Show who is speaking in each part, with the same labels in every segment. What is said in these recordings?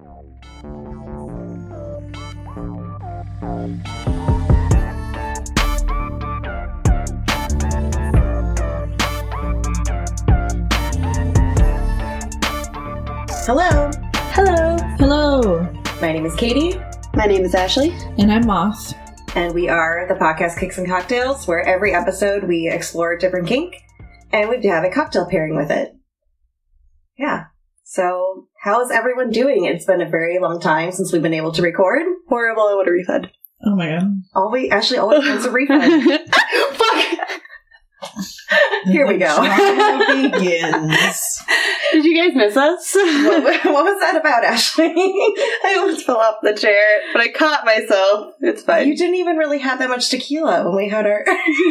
Speaker 1: Hello.
Speaker 2: Hello.
Speaker 3: Hello.
Speaker 1: My name is Katie.
Speaker 2: My name is Ashley.
Speaker 3: And I'm Moth.
Speaker 1: And we are the podcast Kicks and Cocktails, where every episode we explore a different kink, and we have a cocktail pairing with it. Yeah. So, how's everyone doing? It's been a very long time since we've been able to record.
Speaker 2: Horrible, I want a refund.
Speaker 3: Oh my god.
Speaker 1: Ashley always wants a refund. Fuck! Here we go.
Speaker 3: The drama begins.
Speaker 2: Did you guys miss us?
Speaker 1: What was that about, Ashley?
Speaker 2: I almost fell off the chair, but I caught myself. It's fine.
Speaker 1: You didn't even really have that much tequila when we had our...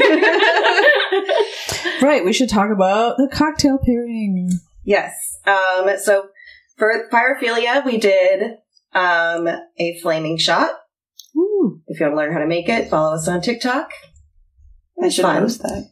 Speaker 3: Right, we should talk about the cocktail pairing.
Speaker 1: Yes. So for Pyrophilia, we did a flaming shot.
Speaker 3: Ooh.
Speaker 1: If you want to learn how to make it, follow us on TikTok.
Speaker 2: I should
Speaker 1: fun.
Speaker 2: post that.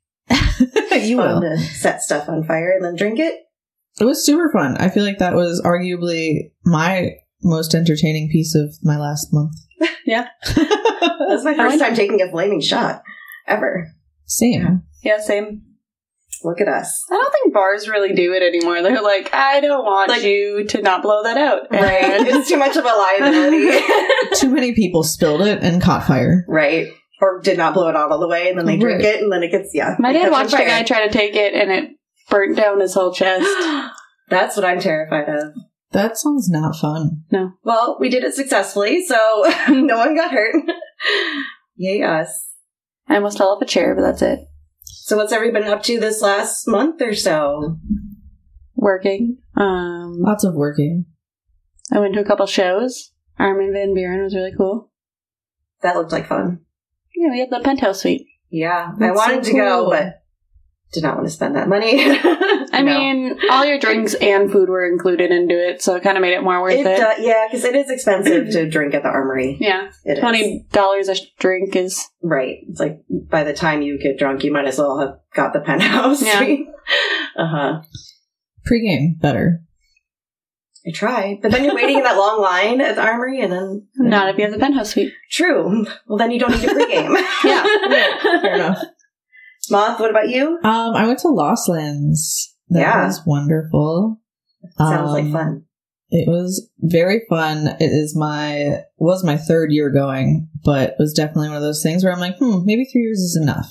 Speaker 3: You
Speaker 1: Fun
Speaker 3: will.
Speaker 1: to set stuff on fire and then drink it.
Speaker 3: It was super fun. I feel like that was arguably my most entertaining piece of my last month.
Speaker 2: Yeah.
Speaker 1: That's my first time taking a flaming shot ever.
Speaker 3: Same.
Speaker 2: Yeah, same.
Speaker 1: Look at us.
Speaker 2: I don't think bars really do it anymore. They're like, I don't want you to not blow that out.
Speaker 1: Right. It's too much of a liability.
Speaker 3: Too many people spilled it and caught fire.
Speaker 1: Right. Or did not blow it out all the way, and then they drink it, and then it gets,
Speaker 2: My
Speaker 1: it
Speaker 2: dad
Speaker 1: catches
Speaker 2: watched a
Speaker 1: fire.
Speaker 2: guy try to take it, and it burnt down his whole chest.
Speaker 1: That's what I'm terrified of.
Speaker 3: That sounds not fun.
Speaker 2: No.
Speaker 1: Well, we did it successfully, so no one got hurt. Yay us.
Speaker 2: I almost fell off a chair, but that's it.
Speaker 1: So what's everybody been up to this last month or so?
Speaker 2: Working.
Speaker 3: Lots of working.
Speaker 2: I went to a couple shows. Armin van Buuren was really cool.
Speaker 1: That looked like fun.
Speaker 2: Yeah, we had the penthouse suite.
Speaker 1: Yeah, I
Speaker 3: That's
Speaker 1: wanted
Speaker 3: so
Speaker 1: to go,
Speaker 3: cool.
Speaker 1: but did not want to spend that money.
Speaker 2: I mean, all your drinks and food were included into it, so it kind of made it more worth it.
Speaker 1: Yeah, because it is expensive to drink at the Armory.
Speaker 2: Yeah.
Speaker 1: It is.
Speaker 2: $20 a drink is...
Speaker 1: Right. It's like, by the time you get drunk, you might as well have got the penthouse.
Speaker 2: Yeah.
Speaker 1: Uh-huh.
Speaker 3: Pre-game, better.
Speaker 1: I tried. But then you're waiting in that long line at the Armory, and then...
Speaker 2: Not if you have the penthouse suite.
Speaker 1: True. Well, then you don't need a pregame.
Speaker 2: Yeah.
Speaker 3: Fair enough.
Speaker 1: Moth, what about you?
Speaker 3: I went to Lost Lands. That was wonderful.
Speaker 1: Sounds like fun.
Speaker 3: It was very fun. It is was my third year going, but it was definitely one of those things where I'm like, maybe 3 years is enough.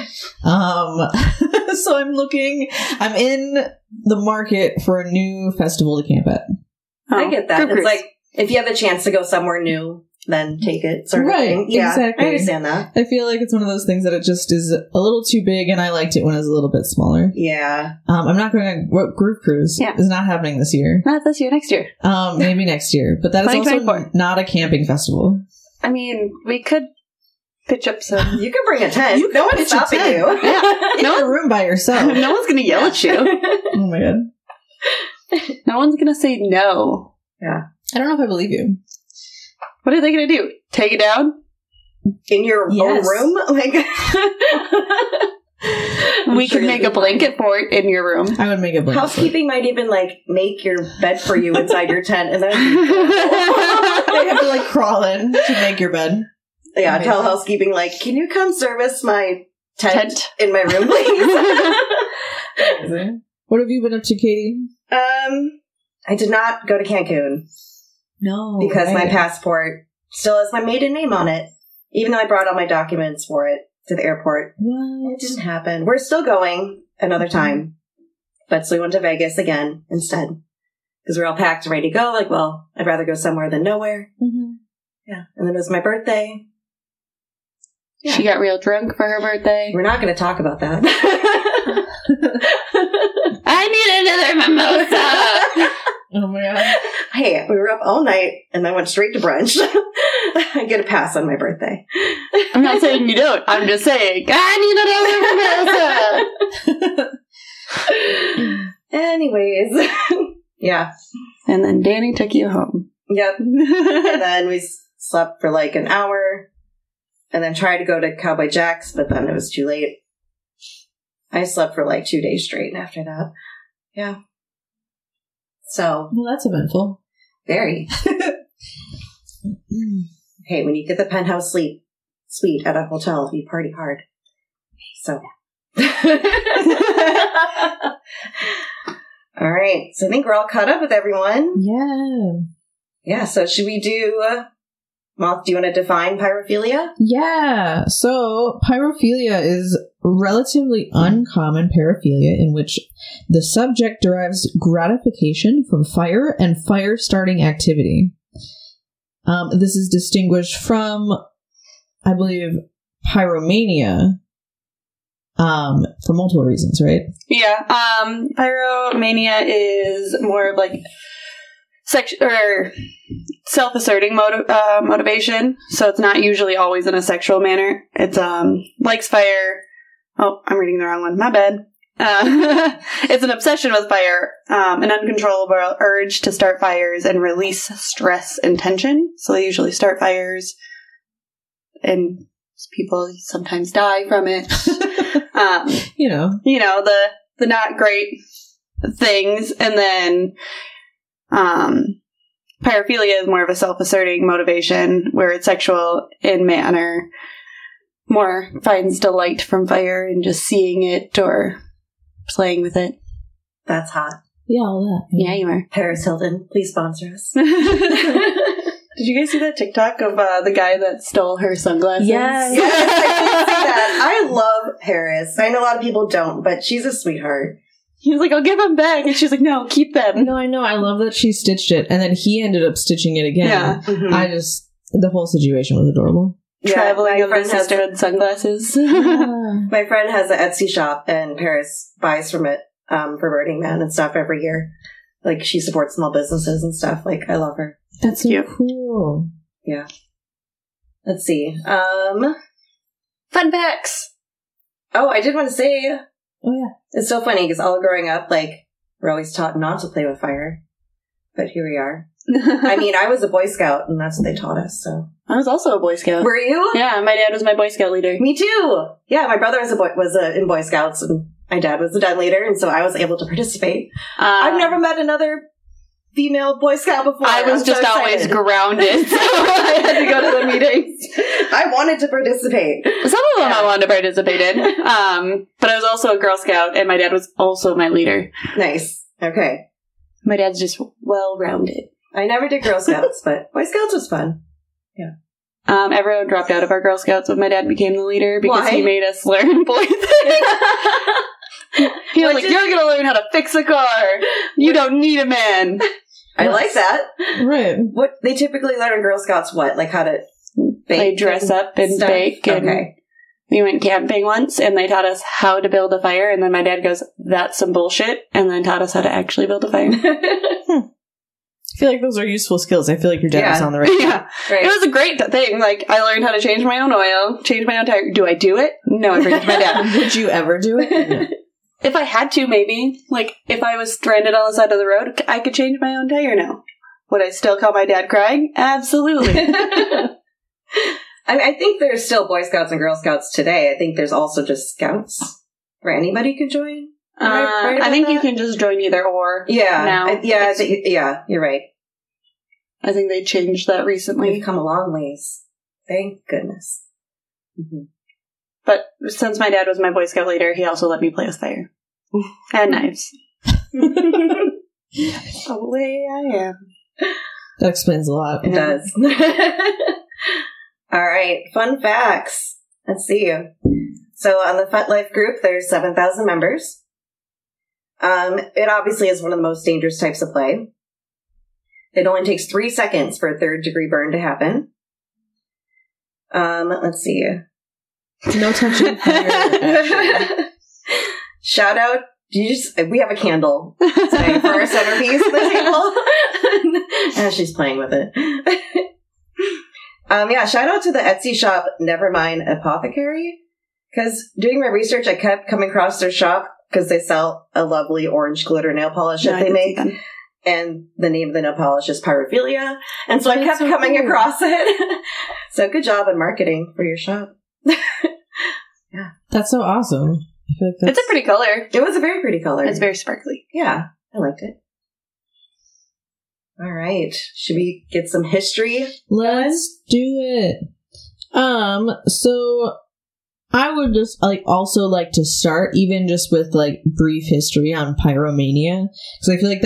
Speaker 3: So I'm in the market for a new festival to camp at.
Speaker 1: I get that.
Speaker 2: Group
Speaker 1: It's
Speaker 2: cruise.
Speaker 1: like, if you have the chance to go somewhere new, then take it, sort of
Speaker 3: Right,
Speaker 1: thing. Yeah,
Speaker 3: exactly.
Speaker 1: I understand that.
Speaker 3: I feel like it's one of those things that it just is a little too big, and I liked it when it was a little bit smaller.
Speaker 1: Yeah.
Speaker 3: I'm not going to... Group cruise is not happening this year.
Speaker 2: Not this year, next year.
Speaker 3: Maybe next year. But that is also
Speaker 2: 2024.
Speaker 3: not a camping festival.
Speaker 2: I mean, we could pitch up some...
Speaker 1: You can bring a tent.
Speaker 3: You
Speaker 1: No
Speaker 3: can
Speaker 1: one's
Speaker 3: pitch a
Speaker 1: stopping
Speaker 3: tent.
Speaker 1: you.
Speaker 2: Yeah.
Speaker 3: In a room by yourself.
Speaker 2: No one's going to yell at you.
Speaker 3: Oh my god.
Speaker 2: No one's going to say no.
Speaker 1: Yeah.
Speaker 3: I don't know if I believe you.
Speaker 2: What are they going to do? Take it down?
Speaker 1: In your
Speaker 3: Yes.
Speaker 1: own room? Like,
Speaker 2: We
Speaker 1: sure
Speaker 2: could make
Speaker 1: you'd
Speaker 2: a
Speaker 1: be
Speaker 2: blanket fort in your room.
Speaker 3: I would make a blanket.
Speaker 1: housekeeping might even, like, make your bed for you inside your tent, and then...
Speaker 3: They have to like crawl in to make your bed.
Speaker 1: Yeah,
Speaker 3: Amazing.
Speaker 1: tell housekeeping, like, can you come service my tent. in my room, please?
Speaker 3: What have you been up to, Katie?
Speaker 1: I did not go to Cancun
Speaker 3: No.
Speaker 1: because my passport still has my maiden name on it, even though I brought all my documents for it to the airport.
Speaker 3: What?
Speaker 1: It didn't happen. We're still going another time, but so we went to Vegas again instead because we're all packed and ready to go. Like, well, I'd rather go somewhere than nowhere.
Speaker 3: Mm-hmm.
Speaker 1: Yeah, and then it was my birthday. Yeah.
Speaker 2: She got real drunk for her birthday.
Speaker 1: We're not going to talk about that.
Speaker 2: I need another mimosa.
Speaker 3: Oh my god.
Speaker 1: Hey, we were up all night and I went straight to brunch. I get a pass on my birthday.
Speaker 2: I'm not saying you don't. I'm just saying I need another mimosa.
Speaker 1: Anyways. Yeah.
Speaker 2: And then Danny took you home.
Speaker 1: Yep. And then we slept for like an hour and then tried to go to Cowboy Jack's, but then it was too late. I slept for like 2 days straight after that. Yeah. So,
Speaker 3: Well, that's eventful.
Speaker 1: Very. Hey, when you get the penthouse suite at a hotel, you party hard. So, all right. So I think we're all caught up with everyone.
Speaker 3: Yeah.
Speaker 1: Yeah. So should we do? Moth, do you want to define pyrophilia?
Speaker 3: Yeah. So pyrophilia is relatively uncommon paraphilia in which the subject derives gratification from fire and fire-starting activity. This is distinguished from, I believe, pyromania for multiple reasons, right?
Speaker 2: Yeah. Pyromania is more of like self-asserting motivation, so it's not usually always in a sexual manner. It's likes fire. Oh, I'm reading the wrong one. My bad. It's an obsession with fire, an uncontrollable urge to start fires and release stress and tension. So they usually start fires, and people sometimes die from it. The not great things, and then pyrophilia is more of a self-asserting motivation where it's sexual in manner, more finds delight from fire and just seeing it or playing with it.
Speaker 1: That's hot.
Speaker 3: Yeah, all that.
Speaker 2: Yeah, you are.
Speaker 1: Paris Hilton, please sponsor us.
Speaker 2: Did you guys see that TikTok of the guy that stole her sunglasses?
Speaker 3: Yes.
Speaker 1: Yes, I did see that. I love Paris. I know a lot of people don't, but she's a sweetheart.
Speaker 2: He was like, I'll give them back. And she's like, no, keep them.
Speaker 3: No, I know. I love that she stitched it, and then he ended up stitching it again.
Speaker 2: Yeah.
Speaker 1: Mhm.
Speaker 3: The whole situation was adorable.
Speaker 2: Traveling
Speaker 1: my
Speaker 2: of
Speaker 1: friend
Speaker 2: the
Speaker 1: has
Speaker 2: sisterhood sunglasses.
Speaker 1: My friend has an Etsy shop, and Paris buys from it for Burning Man and stuff every year. Like, she supports small businesses and stuff. Like, I love her.
Speaker 3: That's so
Speaker 2: cute.
Speaker 3: cool.
Speaker 1: Yeah. Let's see.
Speaker 2: Fun facts.
Speaker 1: Oh, I did want to say,
Speaker 3: Oh, yeah.
Speaker 1: it's so funny because all growing up, like, we're always taught not to play with fire. But here we are. I mean, I was a Boy Scout, and that's what they taught us, so.
Speaker 2: I was also a Boy Scout.
Speaker 1: Were you?
Speaker 2: Yeah, my dad was my Boy Scout leader.
Speaker 1: Me too. Yeah, my brother was in Boy Scouts, and my dad was the den leader, and so I was able to participate. I've never met another female Boy Scout before.
Speaker 2: I was just always grounded, so I had to go to the meetings.
Speaker 1: I wanted to participate.
Speaker 2: Some of them I wanted to participate in, but I was also a Girl Scout, and my dad was also my leader.
Speaker 1: Nice. Okay.
Speaker 2: My dad's just well-rounded.
Speaker 1: I never did Girl Scouts, but Boy Scouts was fun.
Speaker 2: Everyone dropped out of our Girl Scouts when my dad became the leader because
Speaker 1: Why?
Speaker 2: he made us learn boy things. He was like, you're going to learn how to fix a car. You don't need a man.
Speaker 1: I like that.
Speaker 3: Right.
Speaker 1: What they typically learn in Girl Scouts, what? Like how to bake?
Speaker 2: They dress up and
Speaker 1: stuff?
Speaker 2: bake. And
Speaker 1: Okay.
Speaker 2: we went camping once and they taught us how to build a fire. And then my dad goes, that's some bullshit. And then taught us how to actually build a fire.
Speaker 3: I feel like those are useful skills. I feel like your dad was
Speaker 1: Yeah.
Speaker 3: on the right track.
Speaker 2: Yeah.
Speaker 1: Right.
Speaker 2: It was a great thing. Like, I learned how to change my own oil, change my own tire. Do I do it? No, I bring it to my dad.
Speaker 3: Would you ever do it? No.
Speaker 2: If I had to, maybe. Like, if I was stranded on the side of the road, I could change my own tire now. Would I still call my dad crying? Absolutely.
Speaker 1: I mean, I think there's still Boy Scouts and Girl Scouts today. I think there's also just Scouts where anybody can join. Am I right
Speaker 2: I
Speaker 1: about
Speaker 2: think you
Speaker 1: that?
Speaker 2: can just join either or.
Speaker 1: Yeah.
Speaker 2: Now.
Speaker 1: Yeah, you're right.
Speaker 2: I think they changed that recently.
Speaker 1: We've come a long ways. Thank goodness. Mm-hmm.
Speaker 2: But since my dad was my Boy Scout leader, he also let me play with fire. And knives. The way I am.
Speaker 3: That explains a lot.
Speaker 1: It does. All right. Fun facts. Let's see. So on the FetLife group, there's 7,000 members. It obviously is one of the most dangerous types of play. It only takes 3 seconds for a third-degree burn to happen. Let's see.
Speaker 3: No touching fire. Actually.
Speaker 1: Shout out. We have a candle today for our centerpiece of the table. And she's playing with it. Shout out to the Etsy shop Nevermind Apothecary. Because doing my research, I kept coming across their shop because they sell a lovely orange glitter nail polish that they make. And the name of the nail polish is Pyrophilia. And so I kept coming across it. So good job in marketing for your shop.
Speaker 3: That's so awesome. I feel like
Speaker 2: It's a pretty color.
Speaker 1: It was a very pretty color.
Speaker 2: It's very sparkly.
Speaker 1: Yeah, I liked it. All right. Should we get some history?
Speaker 3: Let's do it. So I would just also like to start even just with brief history on pyromania, because I feel like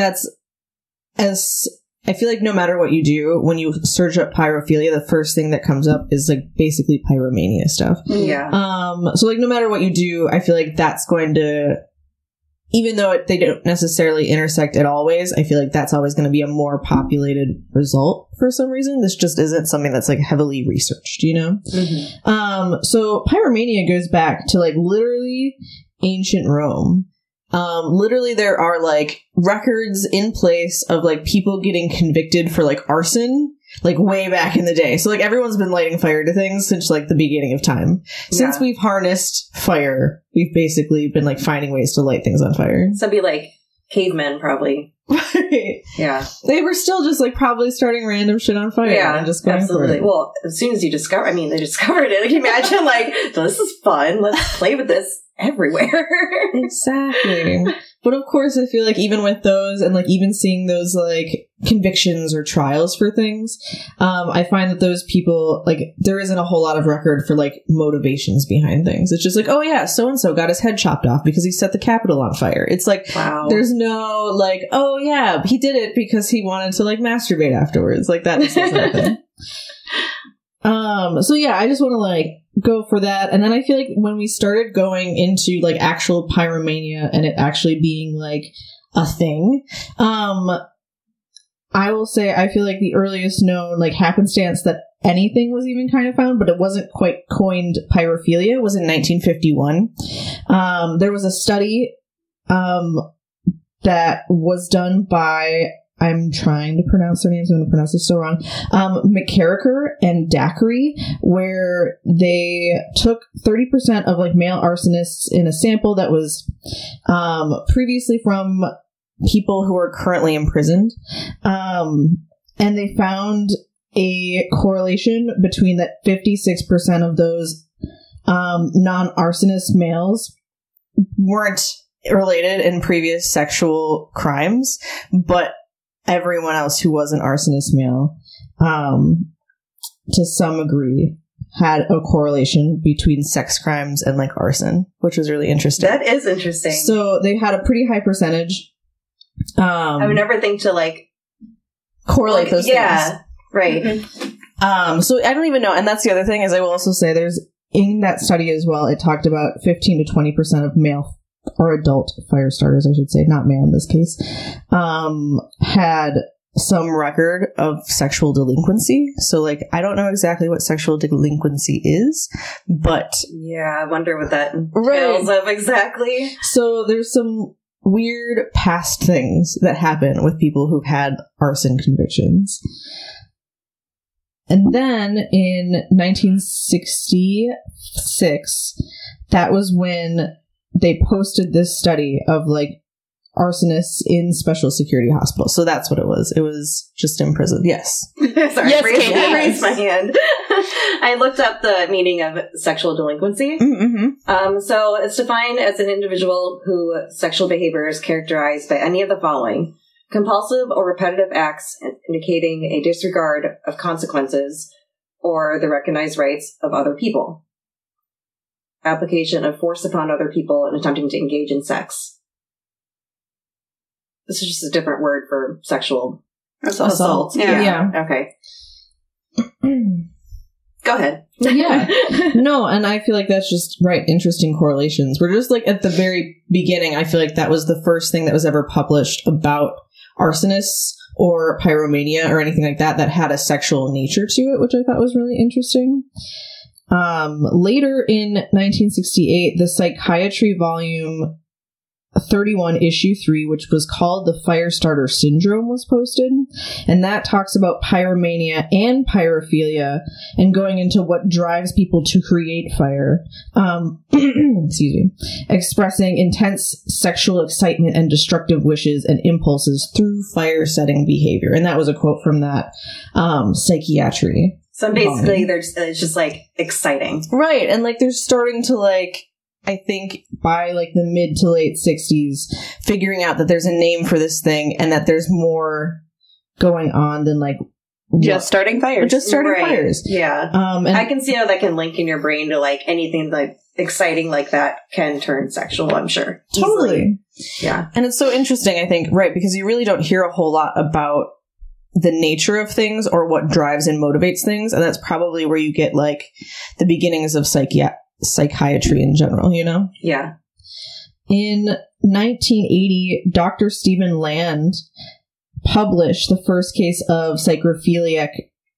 Speaker 3: I feel like no matter what you do, when you search up pyrophilia, the first thing that comes up is basically pyromania stuff.
Speaker 1: Yeah.
Speaker 3: So no matter what you do, I feel like that's going to, even though they don't necessarily intersect at always, I feel like that's always going to be a more populated result for some reason. This just isn't something that's heavily researched,
Speaker 1: Mm-hmm.
Speaker 3: So pyromania goes back to literally ancient Rome. Literally there are records in place of people getting convicted for arson way back in the day. So everyone's been lighting fire to things since the beginning of time. Since we've harnessed fire, we've basically been finding ways to light things on fire.
Speaker 1: So it'd be cavemen probably. Yeah.
Speaker 3: They were still just probably starting random shit on fire and just going
Speaker 1: absolutely.
Speaker 3: for it.
Speaker 1: Well, as soon as you discover, they discovered it. Imagine this is fun. Let's play with this everywhere.
Speaker 3: Exactly. But of course, I feel even with those and even seeing those convictions or trials for things, I find that those people there isn't a whole lot of record for motivations behind things. It's just oh yeah, so and so got his head chopped off because he set the Capitol on fire. It's
Speaker 1: wow.
Speaker 3: There's no oh yeah, he did it because he wanted to masturbate afterwards. That just doesn't happen. So yeah, I just want to go for that. And then I feel when we started going into actual pyromania and it actually being a thing, I will say I feel the earliest known happenstance that anything was even kind of found, but it wasn't quite coined pyrophilia, was in 1951. There was a study that was done by, I'm trying to pronounce their names, I'm going to pronounce this so wrong, McCarricker and Dackery, where they took 30% of male arsonists in a sample that was previously from people who are currently imprisoned, and they found a correlation between that 56% of those non-arsonist males weren't related in previous sexual crimes, but everyone else who was an arsonist male, to some degree, had a correlation between sex crimes and arson, which was really interesting.
Speaker 1: That is interesting.
Speaker 3: So they had a pretty high percentage.
Speaker 1: I would never think to
Speaker 3: correlate those things.
Speaker 1: Yeah, right.
Speaker 3: Mm-hmm. So I don't even know. And that's the other thing is I will also say there's in that study as well, it talked about 15 to 20% of male or adult fire starters, I should say, not male in this case, had some record of sexual delinquency. So, I don't know exactly what sexual delinquency is, but...
Speaker 1: Yeah, I wonder what that entails of exactly.
Speaker 3: So, there's some weird past things that happen with people who've had arson convictions. And then, in 1966, that was when they posted this study of arsonists in special security hospitals. So that's what it was. It was just in prison. Yes.
Speaker 1: Sorry,
Speaker 2: yes,
Speaker 1: I raised my hand. I looked up the meaning of sexual delinquency.
Speaker 3: Mm-hmm.
Speaker 1: So it's defined as an individual whose sexual behavior is characterized by any of the following: compulsive or repetitive acts indicating a disregard of consequences or the recognized rights of other people. Application of force upon other people and attempting to engage in sex. This is just a different word for sexual assault.
Speaker 3: Yeah.
Speaker 1: Okay. Go ahead.
Speaker 3: Yeah. No, and I feel that's just interesting correlations. We're just at the very beginning, I feel that was the first thing that was ever published about arsonists or pyromania or anything like that had a sexual nature to it, which I thought was really interesting. Later in 1968, the Psychiatry Volume 31, Issue 3, which was called The Firestarter Syndrome, was posted. And that talks about pyromania and pyrophilia and going into what drives people to create fire. Excuse me. Expressing intense sexual excitement and destructive wishes and impulses through fire-setting behavior. And that was a quote from that Psychiatry.
Speaker 1: So basically, it's just exciting.
Speaker 3: Right. And they're starting to I think by the mid to late 60s, figuring out that there's a name for this thing and that there's more going on than like
Speaker 2: just starting fires.
Speaker 3: Just starting
Speaker 1: Right.
Speaker 3: fires.
Speaker 1: Yeah.
Speaker 3: And
Speaker 1: I can see how that can link in your brain to like anything like exciting like that can turn sexual, I'm sure.
Speaker 3: totally.
Speaker 1: Easily. Yeah.
Speaker 3: And it's so interesting, I think, right? Because you really don't hear a whole lot about the nature of things or what drives and motivates things. And that's probably where you get like the beginnings of psychiatry in general, you know?
Speaker 1: Yeah.
Speaker 3: In 1980, Dr. Stephen Land published the first case of a psychrophiliac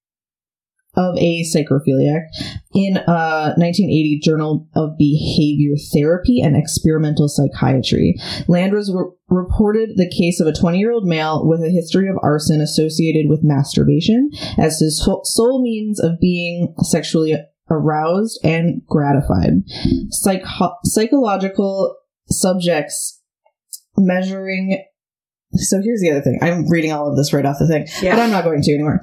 Speaker 3: in a 1980 Journal of Behavior Therapy and Experimental Psychiatry. Land reported the case of a 20-year-old male with a history of arson associated with masturbation as his sole means of being sexually aroused and gratified. Psychological subjects measuring... So here's the other thing. I'm reading all of this right off the thing, but I'm not going to anymore.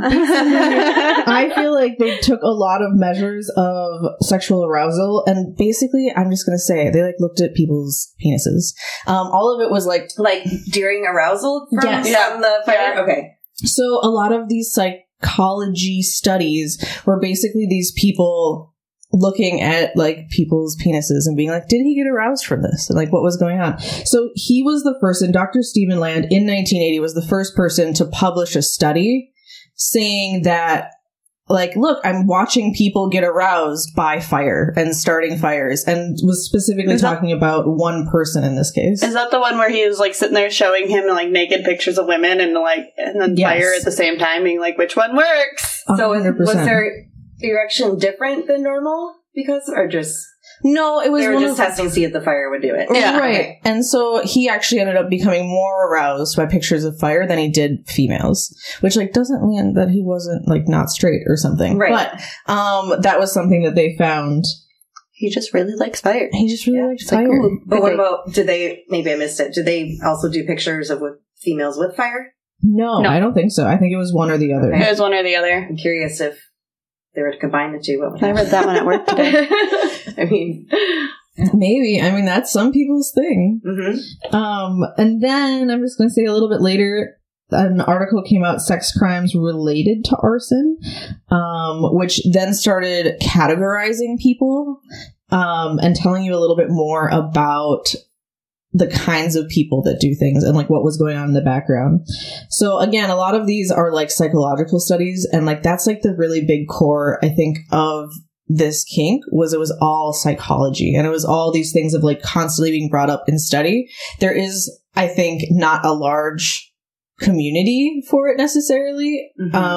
Speaker 3: I feel like they took a lot of measures of sexual arousal, and basically, I'm just going to say, they like looked at people's penises. All of it was like
Speaker 1: during arousal from
Speaker 3: Yes.
Speaker 1: the fire?
Speaker 2: Yeah.
Speaker 1: Okay.
Speaker 3: So a lot of these psychology studies were basically these people looking at like people's penises and being like, did he get aroused from this? And like, what was going on? So he was the person, Dr. Stephen Land in 1980 was the first person to publish a study saying that like, look, I'm watching people get aroused by fire and starting fires, and was specifically talking about one person in this case.
Speaker 2: Is that the one where he was like sitting there showing him like naked pictures of women and then
Speaker 3: Yes.
Speaker 2: fire at the same time, being like, which one works?
Speaker 1: So
Speaker 3: 100%.
Speaker 1: was their erection different than normal or just...
Speaker 3: No, it was
Speaker 1: They were
Speaker 3: one
Speaker 1: just
Speaker 3: of
Speaker 1: testing to see if the fire would do it.
Speaker 2: Yeah.
Speaker 3: Right.
Speaker 1: Okay.
Speaker 3: And so he actually ended up becoming more aroused by pictures of fire than he did females, which like doesn't mean that he wasn't like not straight or something.
Speaker 1: Right.
Speaker 3: But that was something that they found.
Speaker 2: He just really likes fire.
Speaker 3: He just really liked
Speaker 2: It's like,
Speaker 3: fire.
Speaker 2: ooh.
Speaker 1: But what about, maybe I missed it, did they also do pictures of females with fire?
Speaker 3: No, I don't think so. I think it was one or the other.
Speaker 1: Okay.
Speaker 2: It was one or the other.
Speaker 1: I'm curious if they were to combine the two. What would
Speaker 2: I read that one at work today.
Speaker 1: I mean...
Speaker 3: Maybe. I mean, that's some people's thing.
Speaker 1: Mm-hmm.
Speaker 3: And then I'm just going to say a little bit later, an article came out, sex crimes related to arson, which then started categorizing people, and telling you a little bit more about the kinds of people that do things and like what was going on in the background. So again, a lot of these are like psychological studies, and like that's like the really big core, I think, of this kink was it was all psychology, and it was all these things of like constantly being brought up in study. There is, I think, not a large community for it necessarily,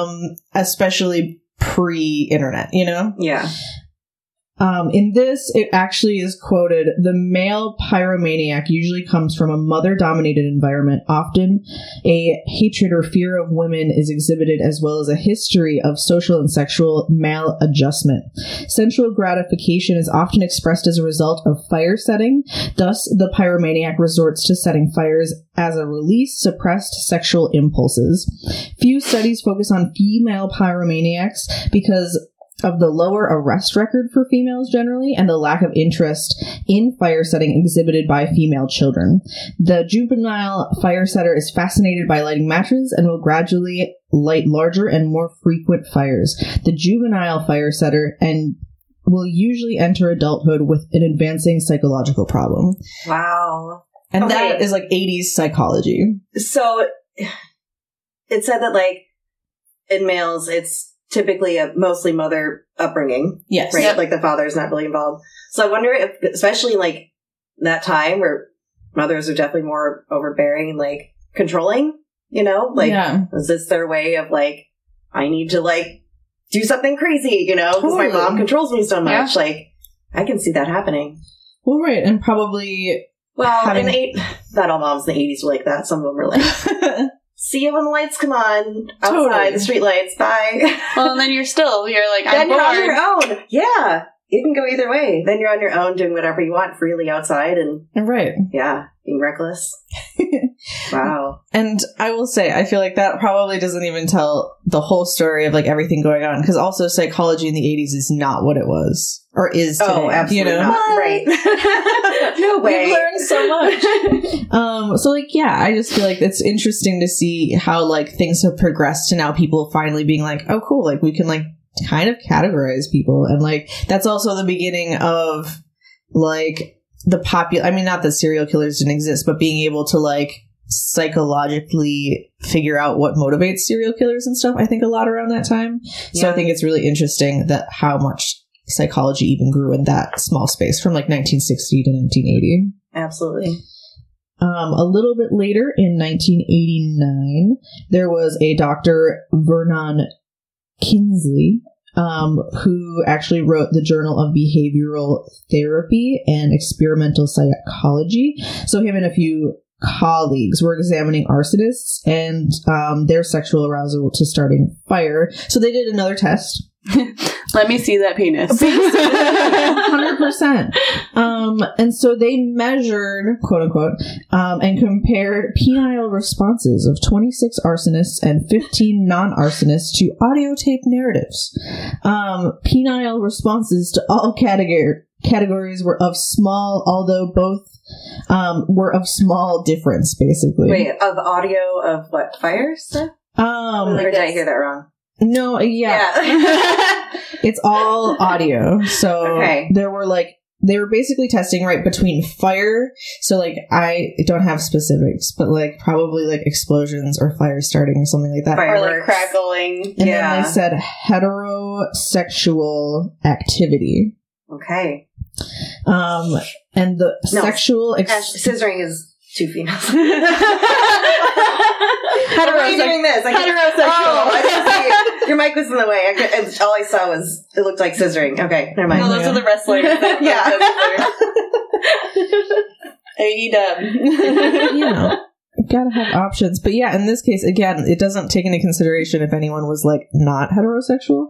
Speaker 3: especially pre-internet, you know?
Speaker 1: Yeah.
Speaker 3: In this, it actually is quoted, the male pyromaniac usually comes from a mother-dominated environment. Often, a hatred or fear of women is exhibited, as well as a history of social and sexual maladjustment. Sensual gratification is often expressed as a result of fire setting. Thus, the pyromaniac resorts to setting fires as a release suppressed sexual impulses. Few studies focus on female pyromaniacs because of the lower arrest record for females generally, and the lack of interest in fire setting exhibited by female children. The juvenile fire setter is fascinated by lighting matches and will gradually light larger and more frequent fires. The juvenile fire setter will usually enter adulthood with an advancing psychological problem.
Speaker 1: Wow.
Speaker 3: And
Speaker 1: Okay.
Speaker 3: that is like 80s psychology.
Speaker 1: So it said that like in males, it's typically a mostly mother upbringing,
Speaker 3: Yes.
Speaker 1: right?
Speaker 2: Yep.
Speaker 1: Like the father's not really involved. So I wonder if, especially like that time where mothers are definitely more overbearing and like controlling, you know, like
Speaker 3: yeah.
Speaker 1: is this their way of like, I need to like do something crazy, you know, because my
Speaker 3: Totally.
Speaker 1: mom controls me so much.
Speaker 2: Yeah.
Speaker 1: Like I can see that happening.
Speaker 3: Well, right. And probably
Speaker 1: Well,
Speaker 3: Having-
Speaker 1: not all moms in the 80s were like that. Some of them were like, see you when the lights come on outside,
Speaker 3: Totally.
Speaker 1: the street lights, bye.
Speaker 2: Well, and then you're like, I'm
Speaker 1: Then you're on
Speaker 2: bored.
Speaker 1: your own. Yeah. It can go either way. Then you're on your own doing whatever you want freely outside. And
Speaker 3: right.
Speaker 1: yeah. being reckless. Wow.
Speaker 3: And I will say, I feel like that probably doesn't even tell the whole story of like everything going on, because also psychology in the 80s is not what it was or is today.
Speaker 1: Oh, absolutely
Speaker 3: you know?
Speaker 1: not. Right. No way.
Speaker 3: We've learned so much. So like, yeah, I just feel like it's interesting to see how like things have progressed to now people finally being like, oh, cool, like we can like kind of categorize people, and like that's also the beginning of like I mean, not that serial killers didn't exist, but being able to like psychologically figure out what motivates serial killers and stuff, I think a lot around that time. So I think it's really interesting that how much psychology even grew in that small space from like 1960 to 1980.
Speaker 1: Absolutely.
Speaker 3: A little bit later in 1989, there was a Dr. Vernon Kinsley, who actually wrote the Journal of Behavioral Therapy and Experimental Psychology. So him and a few colleagues were examining arsonists and their sexual arousal to starting fire. So they did another test.
Speaker 2: Let me see that penis.
Speaker 3: 100%. And so they measured, quote unquote, and compared penile responses of 26 arsonists and 15 non-arsonists to audio tape narratives. Penile responses to all categories were of small, although both were of small difference, basically.
Speaker 1: Wait, of audio of what? Fire stuff? Or did I hear that wrong?
Speaker 3: No, yeah. It's all audio. So they were basically testing right between fire. So like I don't have specifics, but like probably like explosions or fire starting or something like that.
Speaker 2: Or like crackling.
Speaker 3: And then they said heterosexual activity.
Speaker 1: Okay.
Speaker 3: And the sexual
Speaker 1: scissoring is two females.
Speaker 2: Heterosexual.
Speaker 1: Oh, I didn't see it. Your mic was in the way. All I saw was it looked like scissoring. Okay, never mind.
Speaker 2: No, those are the wrestlers.
Speaker 1: Yeah.
Speaker 2: AEW.
Speaker 3: You know, gotta have options. But yeah, in this case, again, it doesn't take into consideration if anyone was like not heterosexual.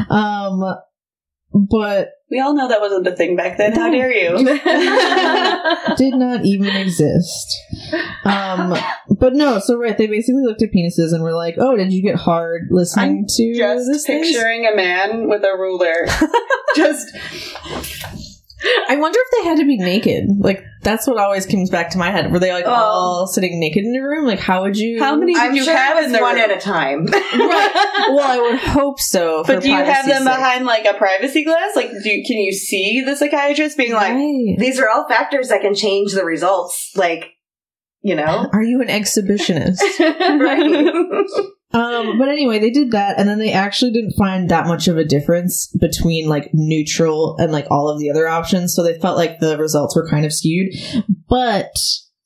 Speaker 3: But
Speaker 2: we all know that wasn't a thing back then. How dare you?
Speaker 3: Did not even exist. But no, so right, they basically looked at penises and were like, "Oh, did you get hard listening to
Speaker 2: just
Speaker 3: this?"
Speaker 2: Picturing a man with a ruler. Just.
Speaker 3: I wonder if they had to be naked. Like, that's what always comes back to my head. Were they like all sitting naked in a room? Like, how would you?
Speaker 2: How many did you have in the
Speaker 1: one
Speaker 2: room?
Speaker 1: at a time?
Speaker 3: Right. Well, I would hope so.
Speaker 2: But do you have them behind like a privacy glass? Like, can you see the psychiatrist being like,
Speaker 1: these are all factors that can change the results. Like, you know,
Speaker 3: are you an exhibitionist?
Speaker 1: Right.
Speaker 3: But anyway, they did that, and then they actually didn't find that much of a difference between like neutral and like all of the other options. So they felt like the results were kind of skewed. But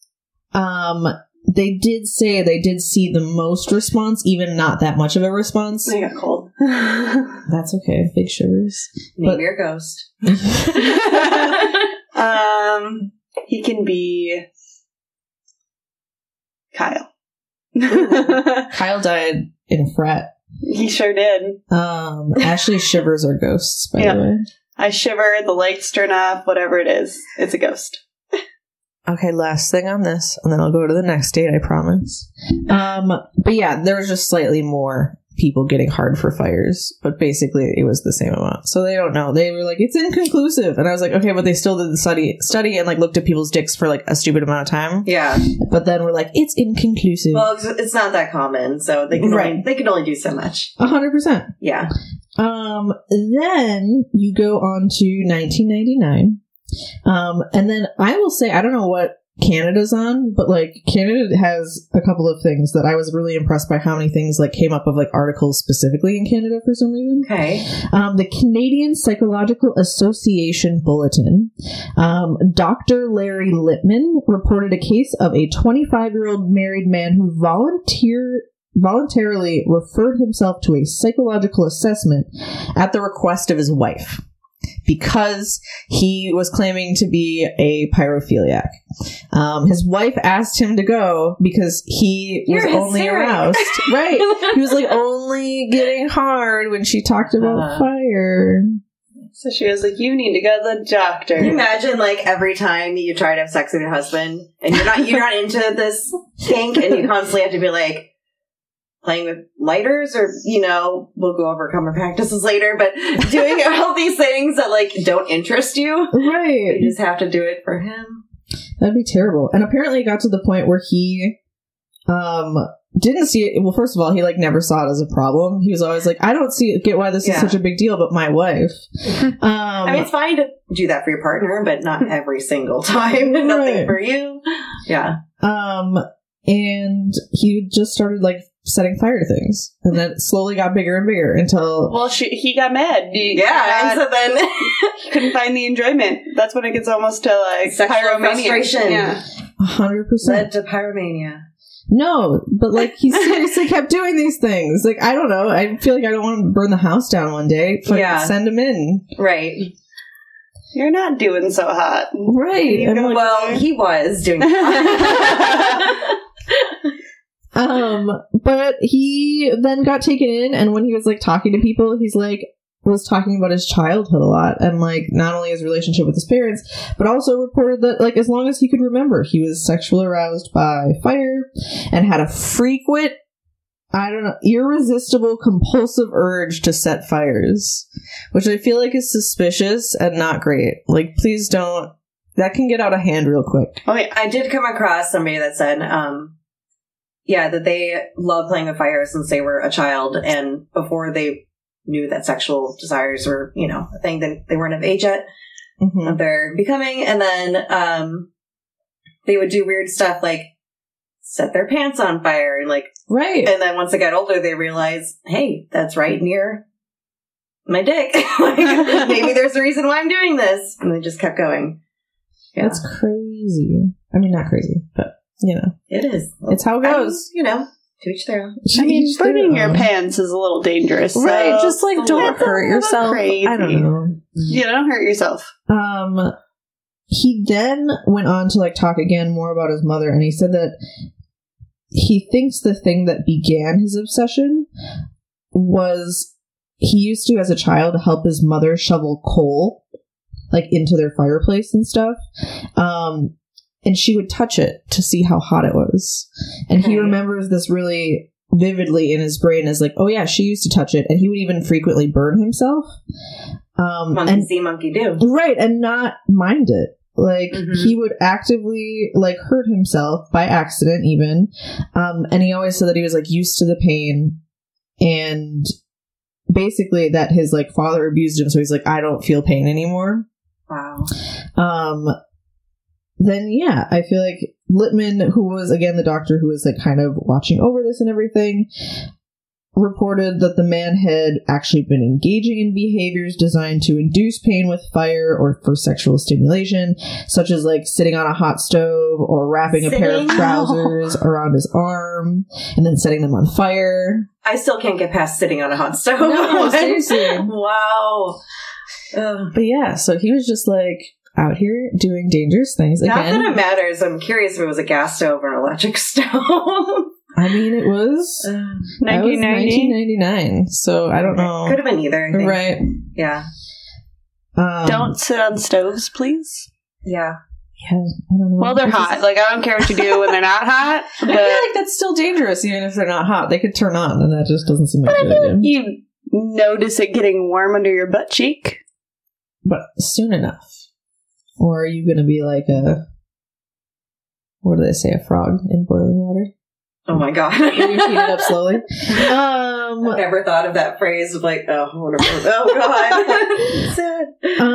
Speaker 3: they did say they did see the most response, even not that much of a response.
Speaker 2: I got cold.
Speaker 3: That's okay. Big shivers.
Speaker 1: Name your ghost.
Speaker 2: He can be Kyle.
Speaker 3: Kyle died in a frat.
Speaker 2: He sure did.
Speaker 3: Ashley shivers are ghosts, by the way.
Speaker 2: I shiver, the lights turn off, whatever it is. It's a ghost.
Speaker 3: Okay, last thing on this, and then I'll go to the next date, I promise. But yeah, there was just slightly more people getting hard for fires, but basically it was the same amount. So they don't know. They were like, it's inconclusive. And I was like, okay, but they still did the study and like looked at people's dicks for like a stupid amount of time.
Speaker 1: Yeah.
Speaker 3: But then we're like, it's inconclusive.
Speaker 1: Well, it's not that common, so they can only do so much.
Speaker 3: 100%.
Speaker 1: Yeah.
Speaker 3: Then you go on to 1999. And then I will say, I don't know what Canada's on, but like Canada has a couple of things that I was really impressed by how many things like came up of like articles specifically in Canada for some reason.
Speaker 1: Okay.
Speaker 3: The Canadian Psychological Association Bulletin, Dr. Larry Littman reported a case of a 25-year-old married man who voluntarily referred himself to a psychological assessment at the request of his wife, because he was claiming to be a pyrophiliac. His wife asked him to go because he was only aroused. Right. He was like only getting hard when she talked about fire.
Speaker 2: So she was like, you need to go to the doctor.
Speaker 1: Can you imagine, like, every time you try to have sex with your husband and you're not into this kink and you constantly have to be like playing with lighters or, you know, we'll go over common practices later, but doing all these things that, like, don't interest you.
Speaker 3: Right.
Speaker 1: You just have to do it for him.
Speaker 3: That'd be terrible. And apparently it got to the point where he didn't see it. Well, first of all, he like never saw it as a problem. He was always like, I don't get why this is such a big deal, but my wife.
Speaker 1: I mean, it's fine to do that for your partner, but not every single time. Nothing for you. Yeah.
Speaker 3: And he just started like setting fire to things, and then it slowly got bigger and bigger until
Speaker 2: he got mad.
Speaker 1: And so then
Speaker 2: he couldn't find the enjoyment. That's when it gets almost to like
Speaker 1: sexual
Speaker 2: pyromania.
Speaker 1: Frustration.
Speaker 2: Yeah,
Speaker 3: 100%
Speaker 1: led to pyromania.
Speaker 3: No, but like he seriously kept doing these things. Like I don't know. I feel like I don't want to burn the house down one day. Send him in.
Speaker 1: Right.
Speaker 2: You're not doing so hot.
Speaker 3: Right.
Speaker 1: Well, he was doing
Speaker 3: but he then got taken in, and when he was like talking to people, he's like was talking about his childhood a lot, and like not only his relationship with his parents, but also reported that like as long as he could remember, he was sexually aroused by fire and had a frequent, irresistible compulsive urge to set fires, which I feel like is suspicious and not great. Like, please don't. That can get out of hand real quick.
Speaker 1: Oh, yeah. I did come across somebody that said, that they love playing with fire since they were a child, and before they knew that sexual desires were, a thing, that they weren't of age yet, of their becoming, and then they would do weird stuff like set their pants on fire, and like,
Speaker 3: right.
Speaker 1: And then once they got older, they realized, hey, that's right near my dick. Like, maybe there's a reason why I'm doing this, and they just kept going. Yeah.
Speaker 3: That's crazy. I mean, not crazy, but
Speaker 1: it is.
Speaker 3: It's how it goes.
Speaker 1: To each their own.
Speaker 2: I mean, burning your pants is a little dangerous.
Speaker 3: Right,
Speaker 2: so
Speaker 3: just like don't hurt yourself.
Speaker 2: Crazy.
Speaker 3: I don't know.
Speaker 2: Yeah, don't hurt yourself.
Speaker 3: He then went on to like talk again more about his mother, and he said that he thinks the thing that began his obsession was he used to, as a child, help his mother shovel coal like into their fireplace and stuff. And she would touch it to see how hot it was. And he remembers this really vividly in his brain as like, oh yeah, she used to touch it. And he would even frequently burn himself.
Speaker 1: Monkey see, monkey do.
Speaker 3: Right, and not mind it. Like, he would actively, like, hurt himself by accident even. And he always said that he was, like, used to the pain. And basically that his, like, father abused him. So he's like, I don't feel pain anymore.
Speaker 1: Wow.
Speaker 3: Then, yeah, I feel like Littman, who was, again, the doctor who was, like, kind of watching over this and everything, reported that the man had actually been engaging in behaviors designed to induce pain with fire or for sexual stimulation, such as, like, sitting on a hot stove or wrapping a pair of trousers around his arm and then setting them on fire.
Speaker 1: I still can't get past sitting on a hot stove.
Speaker 3: No, seriously.
Speaker 1: Wow.
Speaker 3: But, yeah, so he was just, like, out here doing dangerous things again.
Speaker 1: Not that it matters. I'm curious if it was a gas stove or an electric stove.
Speaker 3: I mean, it was 1999, so I don't know.
Speaker 1: Could have been either. I think.
Speaker 3: Right.
Speaker 1: Yeah.
Speaker 2: Don't sit on stoves, please.
Speaker 1: Yeah.
Speaker 3: Yeah, I don't know.
Speaker 2: Well, they're hot. Like, I don't care what you do when they're not hot. But
Speaker 3: I feel like that's still dangerous, even if they're not hot. They could turn on, and that just doesn't seem like a good idea.
Speaker 2: You notice it getting warm under your butt cheek.
Speaker 3: But soon enough. Or are you going to be like what do they say, a frog in boiling water?
Speaker 1: Oh my god.
Speaker 3: You heat it up slowly.
Speaker 1: I've never thought of that phrase of like, oh god. Sad.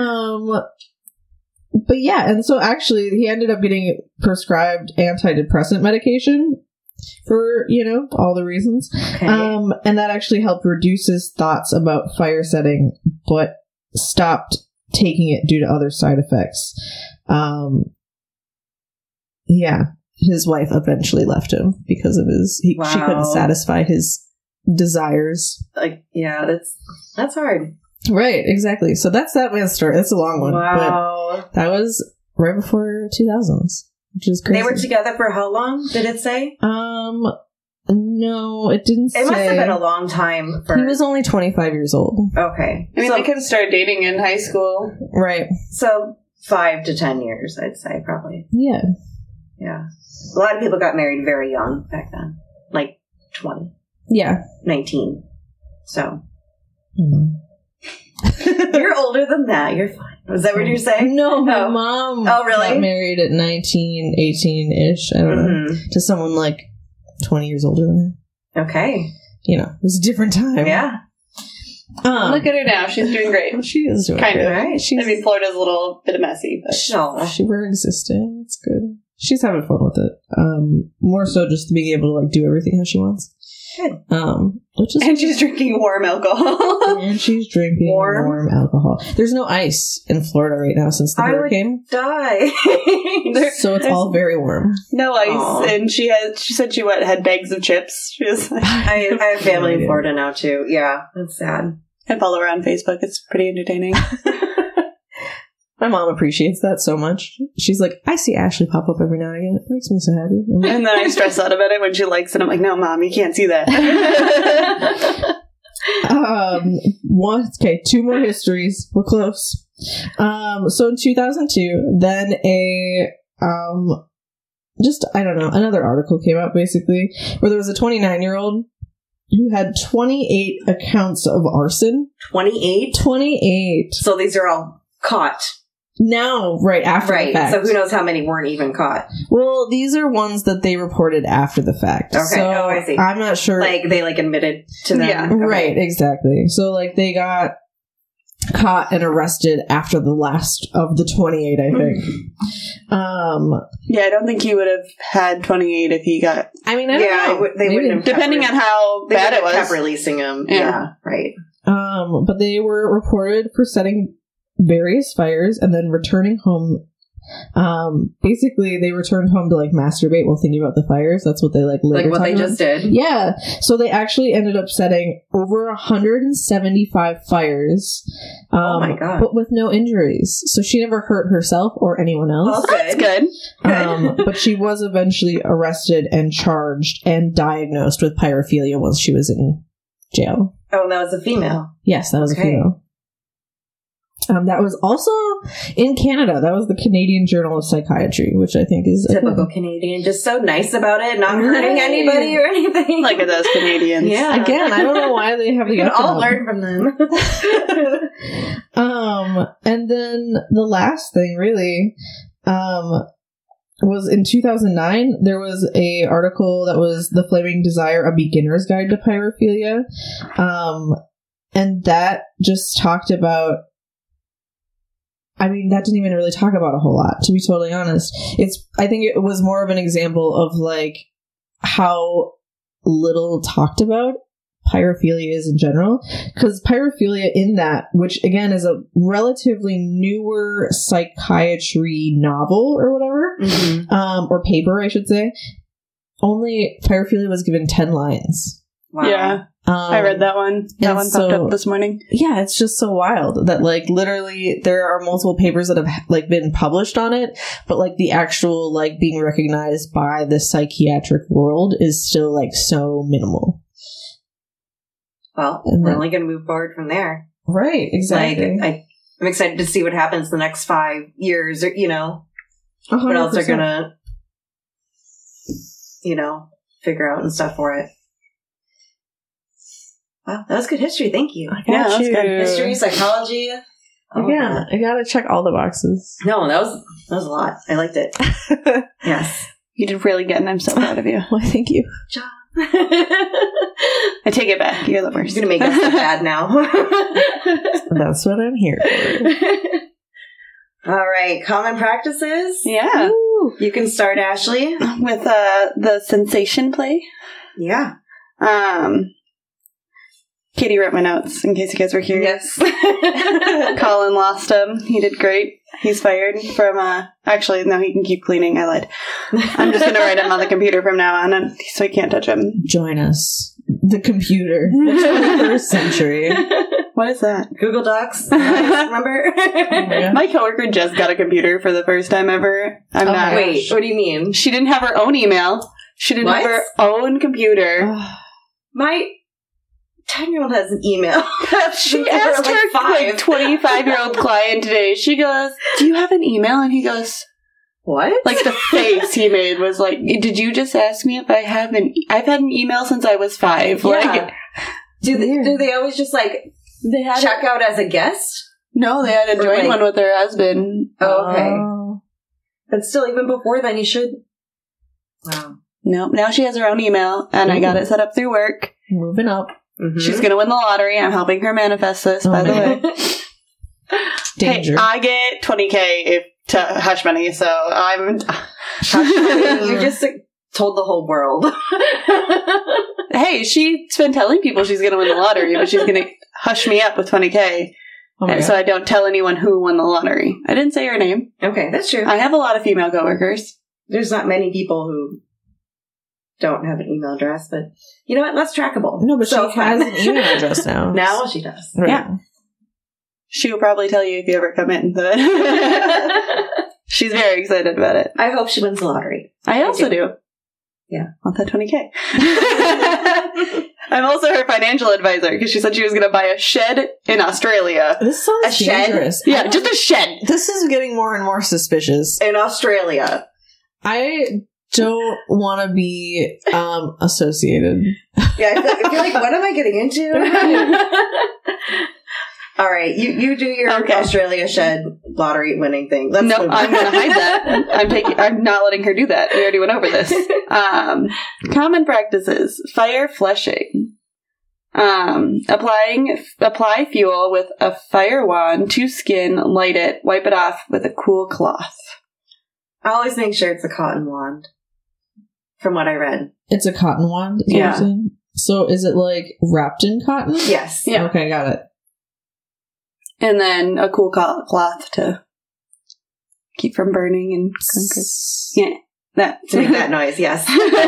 Speaker 3: But yeah, and so actually he ended up getting prescribed antidepressant medication for, all the reasons.
Speaker 1: Okay.
Speaker 3: And that actually helped reduce his thoughts about fire setting, but stopped taking it due to other side effects. Yeah, his wife eventually left him because of she couldn't satisfy his desires.
Speaker 1: Like, yeah, that's hard.
Speaker 3: Right, exactly. So that's that man's story. It's a long one.
Speaker 1: Wow.
Speaker 3: But that was right before 2000s, which is crazy.
Speaker 1: They were together for how long, did it say?
Speaker 3: No, it didn't say.
Speaker 1: It must have been a long time for...
Speaker 3: He was only 25 years old.
Speaker 1: Okay.
Speaker 2: I mean, they can start dating in high school.
Speaker 3: Right.
Speaker 1: So 5 to 10 years, I'd say, probably.
Speaker 3: Yeah.
Speaker 1: Yeah. A lot of people got married very young back then. Like 20.
Speaker 3: Yeah.
Speaker 1: 19. So.
Speaker 3: Mm-hmm.
Speaker 1: You're older than that. You're fine. Was that what you're saying?
Speaker 3: No, my mom
Speaker 1: really?
Speaker 3: got married at 19, 18-ish. I don't know. To someone like 20 years older than her.
Speaker 1: Okay.
Speaker 3: You know, it was a different time.
Speaker 1: Yeah.
Speaker 2: Look at her now. She's doing great.
Speaker 3: She is doing
Speaker 2: kind
Speaker 3: good.
Speaker 2: of. Right. I mean, Florida's a little bit messy, but
Speaker 3: we're existing. It's good. She's having fun with it. More so just being able to like do everything how she wants.
Speaker 1: Good.
Speaker 2: And she's drinking warm alcohol.
Speaker 3: And she's drinking warm alcohol. There's no ice in Florida right now since the hurricane.
Speaker 1: Die.
Speaker 3: So it's all very warm.
Speaker 2: No ice. Aww. And she said she had bags of chips. She was like,
Speaker 1: I have family in Florida now too. Yeah, that's sad.
Speaker 2: I follow her on Facebook. It's pretty entertaining.
Speaker 3: My mom appreciates that so much. She's like, I see Ashley pop up every now and again. It makes me so happy.
Speaker 2: And then I stress out about it when she likes it. I'm like, no, Mom, you can't see that.
Speaker 3: Okay, 2 more histories. We're close. So in 2002, then another article came out basically where there was a 29-year-old who had 28 accounts of arson.
Speaker 1: 28?
Speaker 3: 28.
Speaker 1: So these are all caught.
Speaker 3: Now, right after the fact.
Speaker 1: So who knows how many weren't even caught?
Speaker 3: Well, these are ones that they reported after the fact.
Speaker 1: Okay,
Speaker 3: so
Speaker 1: I see.
Speaker 3: I'm not sure.
Speaker 1: Like, they, admitted to them.
Speaker 3: Yeah, okay. Right, exactly. So, they got caught and arrested after the last of the 28, I think.
Speaker 2: Yeah, I don't think he would have had 28 if he got...
Speaker 3: I mean, I don't know.
Speaker 1: They wouldn't have...
Speaker 2: Depending on how bad it was.
Speaker 1: They kept releasing him. Yeah, right.
Speaker 3: But they were reported for setting various fires and then returning home. Basically, they returned home to masturbate while thinking about the fires. That's what they later
Speaker 1: what they just did.
Speaker 3: Yeah. So they actually ended up setting over 175 fires.
Speaker 1: Oh my god!
Speaker 3: But with no injuries. So she never hurt herself or anyone else.
Speaker 1: Well,
Speaker 2: that's good.
Speaker 3: But she was eventually arrested and charged and diagnosed with pyrophilia once she was in jail.
Speaker 1: Oh, and that was a female.
Speaker 3: Yes, that was a female. That was also in Canada. That was the Canadian Journal of Psychiatry, which I think is
Speaker 1: typical Canadian. Just so nice about it, not hurting anybody or anything.
Speaker 2: Like it does Canadians.
Speaker 1: Yeah.
Speaker 3: Again, I don't know why they have.
Speaker 1: We can all learn from them.
Speaker 3: And then the last thing, really, was in 2009. There was a article that was "The Flaming Desire: A Beginner's Guide to Pyrophilia," and that just talked about. I mean, that didn't even really talk about a whole lot, to be totally honest. I think it was more of an example of, how little talked about pyrophilia is in general. Because pyrophilia in that, which, again, is a relatively newer psychiatry novel or whatever, or paper, I should say, only pyrophilia was given 10 lines.
Speaker 2: Wow. Yeah. I read that one. That one popped up this morning.
Speaker 3: Yeah, it's just so wild that literally there are multiple papers that have been published on it, but the actual being recognized by the psychiatric world is still so minimal.
Speaker 1: Well, we're only going to move forward from there.
Speaker 3: Right, exactly.
Speaker 1: I'm excited to see what happens the next 5 years, or 100%. What else they're going to, figure out and stuff for it. Wow, that was good history. Thank you.
Speaker 3: Yeah, that was good.
Speaker 1: History, psychology.
Speaker 3: Yeah, I gotta check all the boxes.
Speaker 1: No, that was a lot. I liked it. Yes.
Speaker 2: You did really good, and I'm so proud of you.
Speaker 3: Well, thank you.
Speaker 1: Job.
Speaker 2: I take it back. You're the worst.
Speaker 1: You're going to make us look bad now.
Speaker 3: That's what I'm here for.
Speaker 1: All right, common practices.
Speaker 2: Yeah.
Speaker 1: Ooh. You can start, Ashley.
Speaker 2: With the sensation play.
Speaker 1: Yeah.
Speaker 2: Katie wrote my notes, in case you guys were curious.
Speaker 1: Yes.
Speaker 2: Colin lost him. He did great. He's fired from, actually, no, he can keep cleaning. I lied. I'm just going to write him on the computer from now on, so he can't touch him.
Speaker 3: Join us. The computer. The 21st century.
Speaker 2: What is that?
Speaker 1: Google Docs. Remember?
Speaker 2: My coworker just got a computer for the first time ever. Wait,
Speaker 1: what do you mean?
Speaker 2: She didn't have her own email. She didn't
Speaker 1: What?
Speaker 2: have her own computer.
Speaker 1: My 10-year-old has an email.
Speaker 2: She asked her like 25-year-old client today. She goes, "Do you have an email?" And he goes,
Speaker 1: What?
Speaker 2: like the face he made was like, "Did you just ask me if I have I've had an email since I was 5."
Speaker 1: Yeah.
Speaker 2: Like,
Speaker 1: do they always just like
Speaker 2: they had
Speaker 1: check out as a guest?
Speaker 2: no, they had a
Speaker 1: Or,
Speaker 2: joint
Speaker 1: like-
Speaker 2: one with her husband.
Speaker 1: Oh, okay. But still, even before then, you should. Wow.
Speaker 2: No, now she has her own email, and I got it set up through work.
Speaker 3: Moving up.
Speaker 1: Mm-hmm.
Speaker 2: She's gonna win the lottery. I'm helping her manifest this, by the way.
Speaker 3: Danger.
Speaker 2: Hey, I get $20K to hush money, so I'm.
Speaker 1: You just told the whole world.
Speaker 2: Hey, she's been telling people she's gonna win the lottery, but she's gonna hush me up with $20K,
Speaker 3: Oh my
Speaker 2: and
Speaker 3: God.
Speaker 2: so I don't tell anyone who won the lottery. I didn't say her name.
Speaker 1: Okay, that's true.
Speaker 2: I have a lot of female coworkers.
Speaker 1: There's not many people who don't have an email address, but you know what? Less trackable.
Speaker 3: No, but
Speaker 1: So
Speaker 3: she has
Speaker 1: fun.
Speaker 3: an email address now.
Speaker 1: Now she does.
Speaker 3: Right.
Speaker 2: Yeah. She will probably tell you if you ever come in. But she's very excited about it.
Speaker 1: I hope she wins the lottery.
Speaker 2: I also do.
Speaker 1: Yeah.
Speaker 2: Want that $20K. I'm also her financial advisor because she said she was going to buy a shed in Australia.
Speaker 3: This sounds
Speaker 1: A shed?
Speaker 3: dangerous.
Speaker 2: Yeah, just a shed.
Speaker 3: This is getting more and more suspicious.
Speaker 1: In Australia.
Speaker 3: I don't want to be associated.
Speaker 1: Yeah, I feel like, what am I getting into? All right, you do your
Speaker 2: Okay.
Speaker 1: Australia shed lottery winning thing. Let's
Speaker 2: No,
Speaker 1: move
Speaker 2: I'm
Speaker 1: on.
Speaker 2: going to hide that. I'm not letting her do that. We already went over this. Common practices: fire flushing. Apply fuel with a fire wand to skin, light it, wipe it off with a cool cloth.
Speaker 1: I always make sure it's a cotton wand. From what I read.
Speaker 3: It's a cotton wand. Is what
Speaker 2: Yeah.
Speaker 3: you're saying? So is it like wrapped in cotton?
Speaker 1: Yes.
Speaker 2: Yeah.
Speaker 3: Okay, got it.
Speaker 2: And then a cool cloth to keep from burning and yeah, that.
Speaker 1: To make that noise, yes.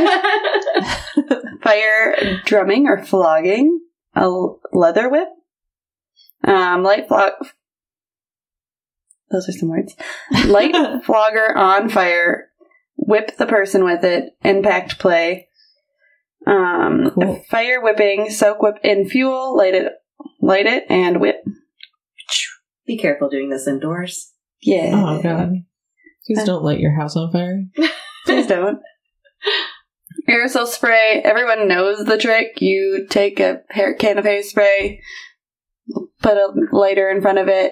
Speaker 2: Fire drumming or flogging, a leather whip, light flog. Those are some words. Light flogger on fire, whip the person with it, impact play.
Speaker 3: Cool.
Speaker 2: Fire whipping, soak whip in fuel, light it, and whip.
Speaker 1: Be careful doing this indoors.
Speaker 2: Yeah.
Speaker 3: Oh god. Please don't light your house on fire.
Speaker 2: Please don't. Aerosol spray. Everyone knows the trick. You take a can of hairspray, put a lighter in front of it.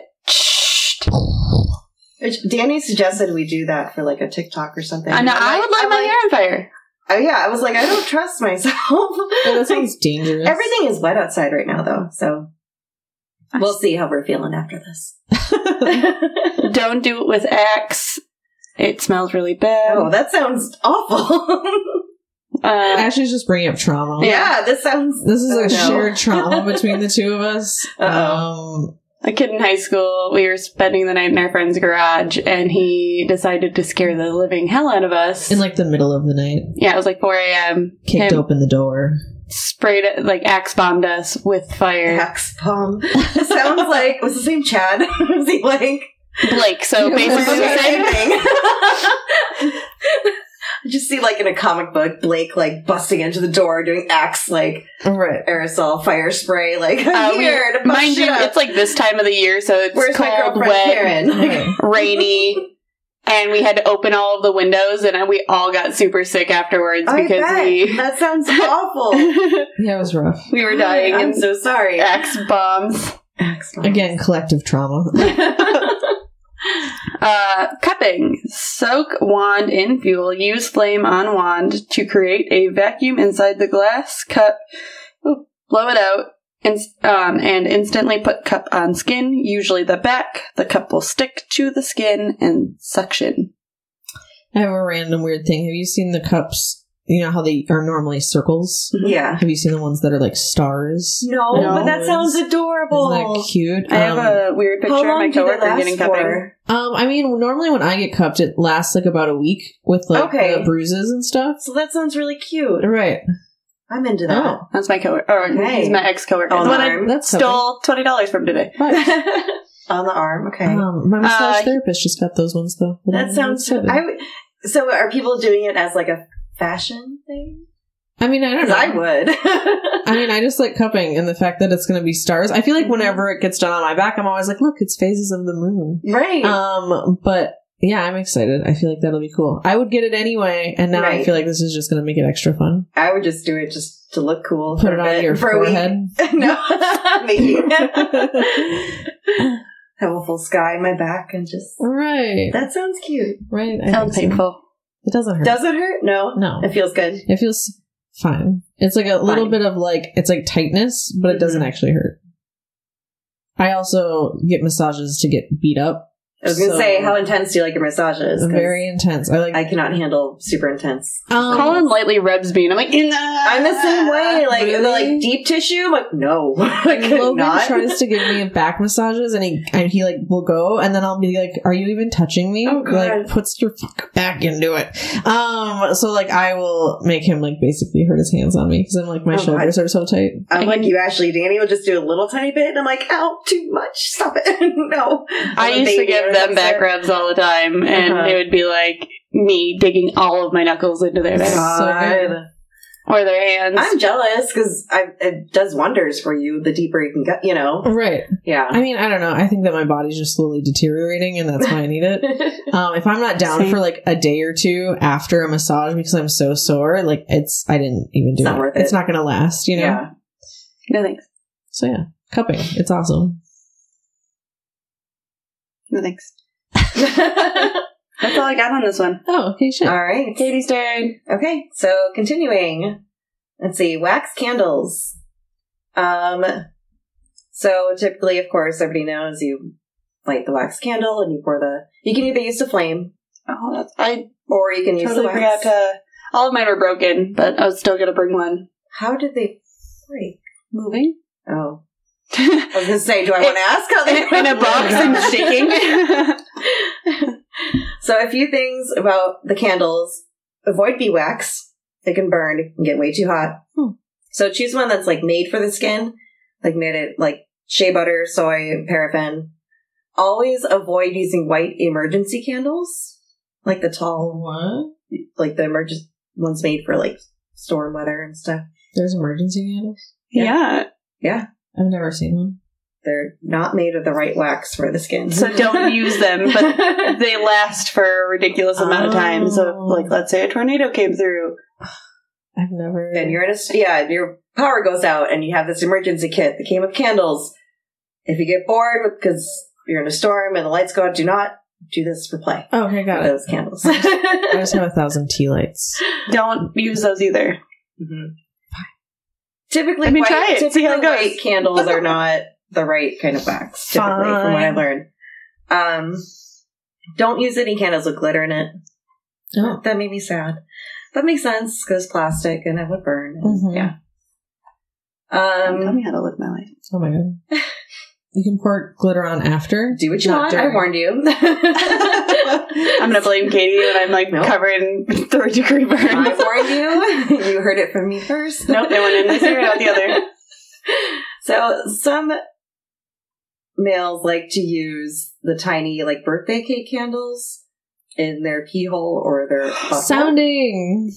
Speaker 1: Which Danny suggested we do that for like a TikTok or something.
Speaker 2: I know. I would light my hair on fire.
Speaker 1: Oh yeah, I was like, I don't trust myself.
Speaker 3: Yeah, that sounds dangerous.
Speaker 1: Everything is wet outside right now, though, so we'll see how we're feeling after this.
Speaker 2: Don't do it with Axe. It smells really bad.
Speaker 1: Oh, that sounds awful.
Speaker 3: Ashley's just bringing up trauma.
Speaker 1: Yeah, this sounds.
Speaker 3: This is
Speaker 1: oh,
Speaker 3: a
Speaker 1: no.
Speaker 3: shared trauma between the two of us.
Speaker 1: Uh-oh.
Speaker 2: A kid in high school, we were spending the night in our friend's garage, and he decided to scare the living hell out of us.
Speaker 3: In like the middle of the night,
Speaker 2: Yeah, it was like 4 a.m.
Speaker 3: kicked
Speaker 2: Him
Speaker 3: open the door.
Speaker 2: sprayed it, like Axe bombed us with fire.
Speaker 1: Axe bomb. It sounds like, was his name Chad? Was he like.
Speaker 2: Blake, so
Speaker 3: Yeah,
Speaker 2: basically the same
Speaker 1: thing. I just see like in a comic book, Blake like busting into the door doing Axe like
Speaker 3: Right.
Speaker 1: aerosol fire spray. Like I'm here to bust
Speaker 2: mind
Speaker 1: shit
Speaker 2: you,
Speaker 1: up.
Speaker 2: it's like this time of the year, so it's
Speaker 1: Where's my
Speaker 2: cold,
Speaker 1: girlfriend
Speaker 2: wet,
Speaker 1: Karen?
Speaker 3: Right.
Speaker 2: rainy, and we had to open all of the windows, and we all got super sick afterwards
Speaker 1: I
Speaker 2: because
Speaker 1: bet. That sounds awful.
Speaker 3: Yeah, it was rough.
Speaker 2: we were dying
Speaker 1: I'm
Speaker 2: in
Speaker 1: so sorry.
Speaker 2: Axe bombs.
Speaker 1: Axe bomb.
Speaker 3: Again, collective trauma.
Speaker 2: Cupping. Soak wand in fuel. Use flame on wand to create a vacuum inside the glass cup. Ooh, blow it out. And instantly put cup on skin, usually the back. The cup will stick to the skin and suction.
Speaker 3: I have a random weird thing. Have you seen the cups? You know how they are normally circles?
Speaker 1: Yeah.
Speaker 3: Have you seen the ones that are like stars?
Speaker 1: No,
Speaker 3: No,
Speaker 1: but that sounds adorable.
Speaker 3: Isn't that cute?
Speaker 2: I have a weird picture
Speaker 1: How
Speaker 2: of my
Speaker 1: long do they
Speaker 2: coworker
Speaker 1: last
Speaker 2: getting cupping.
Speaker 1: for?
Speaker 3: I mean, normally when I get cupped, it lasts like about a week with like
Speaker 1: Okay.
Speaker 3: the bruises and stuff.
Speaker 1: So that sounds really cute.
Speaker 3: Right.
Speaker 1: I'm into that.
Speaker 3: Oh.
Speaker 2: That's my coworker. Or
Speaker 1: Okay.
Speaker 2: he's my ex-coworker.
Speaker 1: On
Speaker 2: The one
Speaker 1: the
Speaker 2: I
Speaker 1: arm.
Speaker 3: That's
Speaker 2: stole $20 from today.
Speaker 1: On the arm, okay.
Speaker 3: My massage
Speaker 2: Uh,
Speaker 3: therapist just got those ones though.
Speaker 1: That sounds.
Speaker 3: excited.
Speaker 1: So are people doing it as like a fashion thing?
Speaker 3: I mean, I don't know.
Speaker 1: I would.
Speaker 3: I mean, I just like cupping and the fact that it's going to be stars. I feel like whenever it gets done on my back, I'm always like, look, it's phases of the moon.
Speaker 1: Right.
Speaker 3: But yeah, I'm excited. I feel like that'll be cool. I would get it anyway, and now I feel like this is just going to make it extra fun.
Speaker 1: I would just do it just to look cool.
Speaker 3: Put it on your forehead.
Speaker 1: No, maybe. Have a full sky in my back and just...
Speaker 3: Right.
Speaker 1: That sounds cute.
Speaker 3: Right.
Speaker 2: Sounds painful.
Speaker 3: It doesn't hurt.
Speaker 1: Does it hurt? No.
Speaker 3: No.
Speaker 1: It feels good.
Speaker 3: It feels fine. It's like a little bit of like, it's like tightness, but it doesn't actually hurt. I also get massages to get beat up.
Speaker 1: I was going to say, how intense do you like your massages?
Speaker 3: Very intense. I
Speaker 1: cannot handle super intense.
Speaker 2: Colin lightly rubs me, and I'm like,
Speaker 1: I'm the same way. Like,
Speaker 3: really?
Speaker 1: the like deep tissue, I'm like, no.
Speaker 3: Logan tries to give me back massages, and he like will go, and then I'll be like, "Are you even touching me?"
Speaker 1: Oh, God.
Speaker 3: Like, puts your fuck back into it. So like, I will make him like basically hurt his hands on me because I'm like, my shoulders are so tight.
Speaker 1: I'm like you, Ashley. Danny will just do a little tiny bit, and I'm like, ow, too much. Stop it. No.
Speaker 2: I used to give them back rubs all the time, and it would be like me digging all of my knuckles into their back.
Speaker 3: So good.
Speaker 2: Or their hands.
Speaker 1: I'm jealous because it does wonders for you the deeper you can get, you know?
Speaker 3: Right.
Speaker 1: Yeah.
Speaker 3: I mean, I don't know. I think that my body's just slowly deteriorating, and that's why I need it. If I'm not down for like a day or two after a massage because I'm so sore, like I didn't even do
Speaker 1: it's not worth it.
Speaker 3: It's not going to last, you know?
Speaker 1: Yeah.
Speaker 2: No thanks.
Speaker 3: So yeah, cupping. It's awesome.
Speaker 2: No thanks. That's all I got on this one.
Speaker 3: Oh, okay, shit.
Speaker 1: All right.
Speaker 2: Katie's turn.
Speaker 1: Okay, so continuing. Let's see, wax candles. So typically, of course, everybody knows you light the wax candle and you can either use the flame.
Speaker 2: Oh,
Speaker 1: or you can use
Speaker 2: totally
Speaker 1: the wax.
Speaker 2: forgot to. All of mine were broken, but I was still gonna bring one.
Speaker 1: How did they break?
Speaker 2: Moving?
Speaker 1: Oh. I was going to say, do I want to ask how they
Speaker 2: in a box and shaking?
Speaker 1: So a few things about the candles. Avoid bee wax. It can burn. It can get way too hot. So choose one that's like made for the skin. Like made it like shea butter, soy, paraffin. Always avoid using white emergency candles. Like the tall,
Speaker 3: What?
Speaker 1: like the emergency ones made for like storm weather and stuff.
Speaker 3: There's emergency candles?
Speaker 2: Yeah.
Speaker 1: Yeah.
Speaker 3: I've never seen one.
Speaker 1: They're not made of the right wax for the skin.
Speaker 2: So don't use them, but they last for a ridiculous amount of time. So, like, let's say a tornado came through.
Speaker 3: I've never...
Speaker 1: Then you're in your power goes out and you have this emergency kit that came with candles. If you get bored because you're in a storm and the lights go out, do not do this for play.
Speaker 3: Oh, okay, got it.
Speaker 1: Those candles.
Speaker 3: I just have 1,000 tea lights.
Speaker 2: Don't use those either.
Speaker 1: Mm-hmm. Typically,
Speaker 2: try it. See how it goes.
Speaker 1: white candles are not the right kind of wax, typically, from what I learned. Don't use any candles with glitter in it.
Speaker 3: Oh.
Speaker 1: That made me sad. But makes sense, because plastic and it would burn. And, yeah.
Speaker 2: Tell me how to live my life.
Speaker 3: Oh my god. You can pour glitter on after.
Speaker 1: Do what you want. I warned you.
Speaker 2: I'm going to blame Katie when I'm like covered in 3rd-degree burns.
Speaker 1: I warned you. You heard it from me first.
Speaker 2: Nope, they went in this ear and out the other.
Speaker 1: So some males like to use the tiny like birthday cake candles in their pee hole or their butthole.
Speaker 3: Sounding.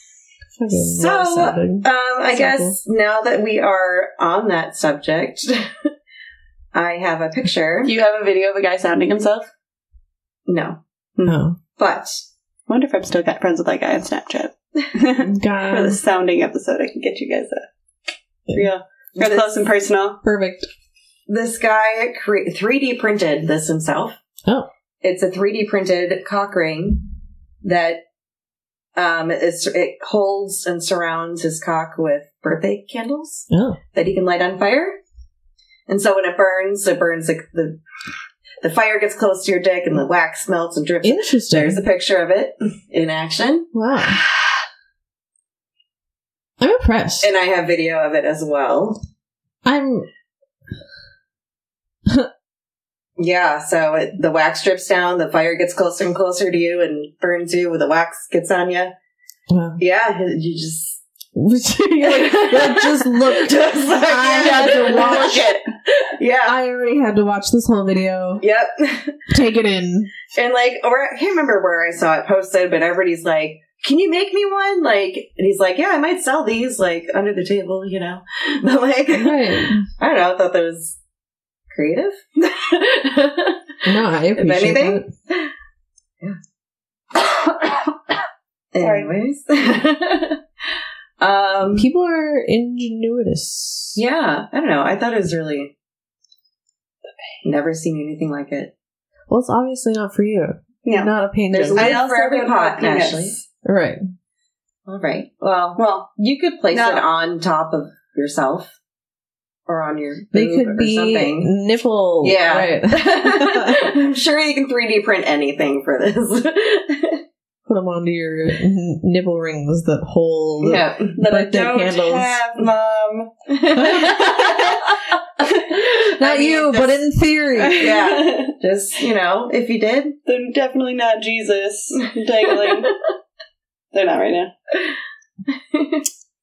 Speaker 1: I guess now that we are on that subject, I have a picture.
Speaker 2: Do you have a video of a guy sounding himself?
Speaker 1: No.
Speaker 3: No.
Speaker 1: But
Speaker 2: I wonder if I'm still got friends with that guy on Snapchat. For the sounding episode, I can get you guys real close and personal.
Speaker 3: Perfect.
Speaker 1: This guy 3D printed this himself.
Speaker 3: Oh.
Speaker 1: It's a 3D printed cock ring that it holds and surrounds his cock with birthday candles that he can light on fire. And so when it burns like the fire gets close to your dick and the wax melts and drips.
Speaker 3: Interesting.
Speaker 1: There's a picture of it in action.
Speaker 3: Wow. I'm impressed.
Speaker 1: And I have video of it as well. Yeah, so the wax drips down, the fire gets closer and closer to you and burns you, the wax gets on you.
Speaker 3: Wow.
Speaker 1: Yeah, you just...
Speaker 3: just look.
Speaker 1: Just like,
Speaker 3: I had to watch
Speaker 1: it. Yeah.
Speaker 3: I already had to watch this whole video.
Speaker 1: Yep.
Speaker 3: Take it in.
Speaker 1: And like, or I can't remember where I saw it posted, but everybody's like, can you make me one? Like, and he's like, yeah, I might sell these, like, under the table, you know? But, like,
Speaker 3: Right.
Speaker 1: I don't know, I thought that was creative.
Speaker 3: No, I
Speaker 1: If
Speaker 3: appreciate
Speaker 1: anything.
Speaker 3: that.
Speaker 2: Sorry.
Speaker 1: Anyways.
Speaker 3: People are ingenuitous.
Speaker 1: Yeah, I don't know. I thought it was really... Never seen anything like it.
Speaker 3: Well, it's obviously not for you.
Speaker 2: No.
Speaker 3: Not a pain
Speaker 1: There's a
Speaker 3: junkie.
Speaker 1: lid for every pot, Ashley.
Speaker 3: Right.
Speaker 1: All right. Well, you could place it on top of yourself. Or on your
Speaker 3: They
Speaker 1: boob
Speaker 3: could
Speaker 1: or
Speaker 3: be
Speaker 1: something.
Speaker 3: nipple.
Speaker 1: Yeah.
Speaker 3: Right.
Speaker 1: I'm sure you can 3D print anything for this.
Speaker 3: Put them onto your nipple rings that hold
Speaker 1: Yeah.
Speaker 2: That I
Speaker 3: birthday
Speaker 2: don't
Speaker 3: candles.
Speaker 2: have, Mom.
Speaker 3: Not
Speaker 1: I mean,
Speaker 3: you,
Speaker 1: just-
Speaker 3: but in theory.
Speaker 1: Yeah. Just, you know, if you did.
Speaker 2: They're definitely not Jesus dangling. They're not right now.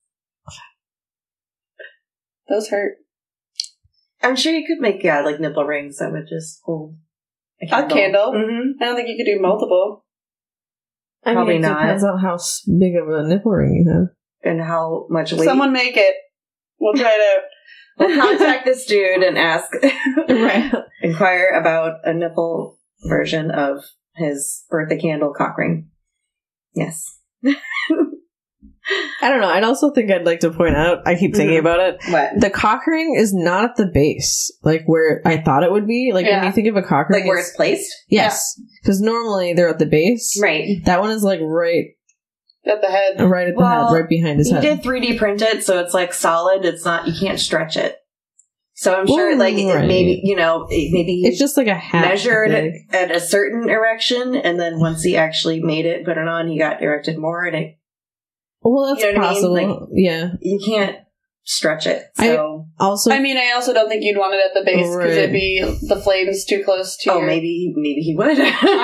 Speaker 2: Those hurt.
Speaker 1: I'm sure you could make, like nipple rings that would just hold
Speaker 2: A candle.
Speaker 1: Mm-hmm.
Speaker 2: I don't think you could do multiple.
Speaker 3: I
Speaker 1: Probably
Speaker 3: mean, it
Speaker 1: not.
Speaker 3: depends on how big of a nipple ring you have.
Speaker 1: And how much weight.
Speaker 2: Someone make it. We'll try it out.
Speaker 1: We'll contact this dude and ask,
Speaker 3: Right.
Speaker 1: inquire about a nipple version of his birthday candle cock ring. Yes.
Speaker 3: I don't know. I'd also think I'd like to point out, I keep thinking
Speaker 1: Mhm.
Speaker 3: about it.
Speaker 1: What?
Speaker 3: The cock ring is not at the base, like where I thought it would be. Like when
Speaker 2: Yeah.
Speaker 3: you think of a cock ring,
Speaker 1: Like where it's placed?
Speaker 3: yes, because normally they're at the base.
Speaker 1: Right.
Speaker 3: That one is like right
Speaker 2: At the head.
Speaker 3: at the head, right behind his
Speaker 1: He
Speaker 3: head.
Speaker 1: did 3D print it, so it's like solid. It's not, you can't stretch it. So I'm sure,
Speaker 3: Well,
Speaker 1: like,
Speaker 3: right.
Speaker 1: maybe, you know, maybe
Speaker 3: It's just like a hat.
Speaker 1: measured
Speaker 3: thing.
Speaker 1: at a certain erection, and then once he actually made it, put it on, he got erected more, and it,
Speaker 3: Well, that's
Speaker 1: You know what I mean?
Speaker 3: possible. Yeah.
Speaker 1: you can't stretch it. So,
Speaker 3: Also,
Speaker 2: I mean, I also don't think you'd want it at the base because
Speaker 3: Right.
Speaker 2: it'd be the flames too close to your...
Speaker 1: maybe he would.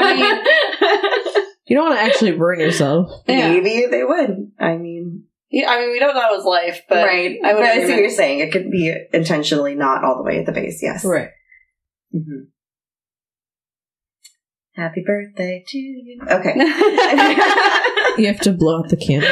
Speaker 3: you don't want to actually burn yourself.
Speaker 2: Yeah.
Speaker 1: Maybe they would. I mean,
Speaker 2: I mean, we don't know his life, but...
Speaker 1: right.
Speaker 2: I
Speaker 1: But
Speaker 2: would
Speaker 1: I see
Speaker 2: agree
Speaker 1: what you're
Speaker 2: with-
Speaker 1: saying. It could be intentionally not all the way at the base, yes.
Speaker 3: Right.
Speaker 1: Mhm. Happy birthday to you. Okay.
Speaker 3: You have to blow out the candle.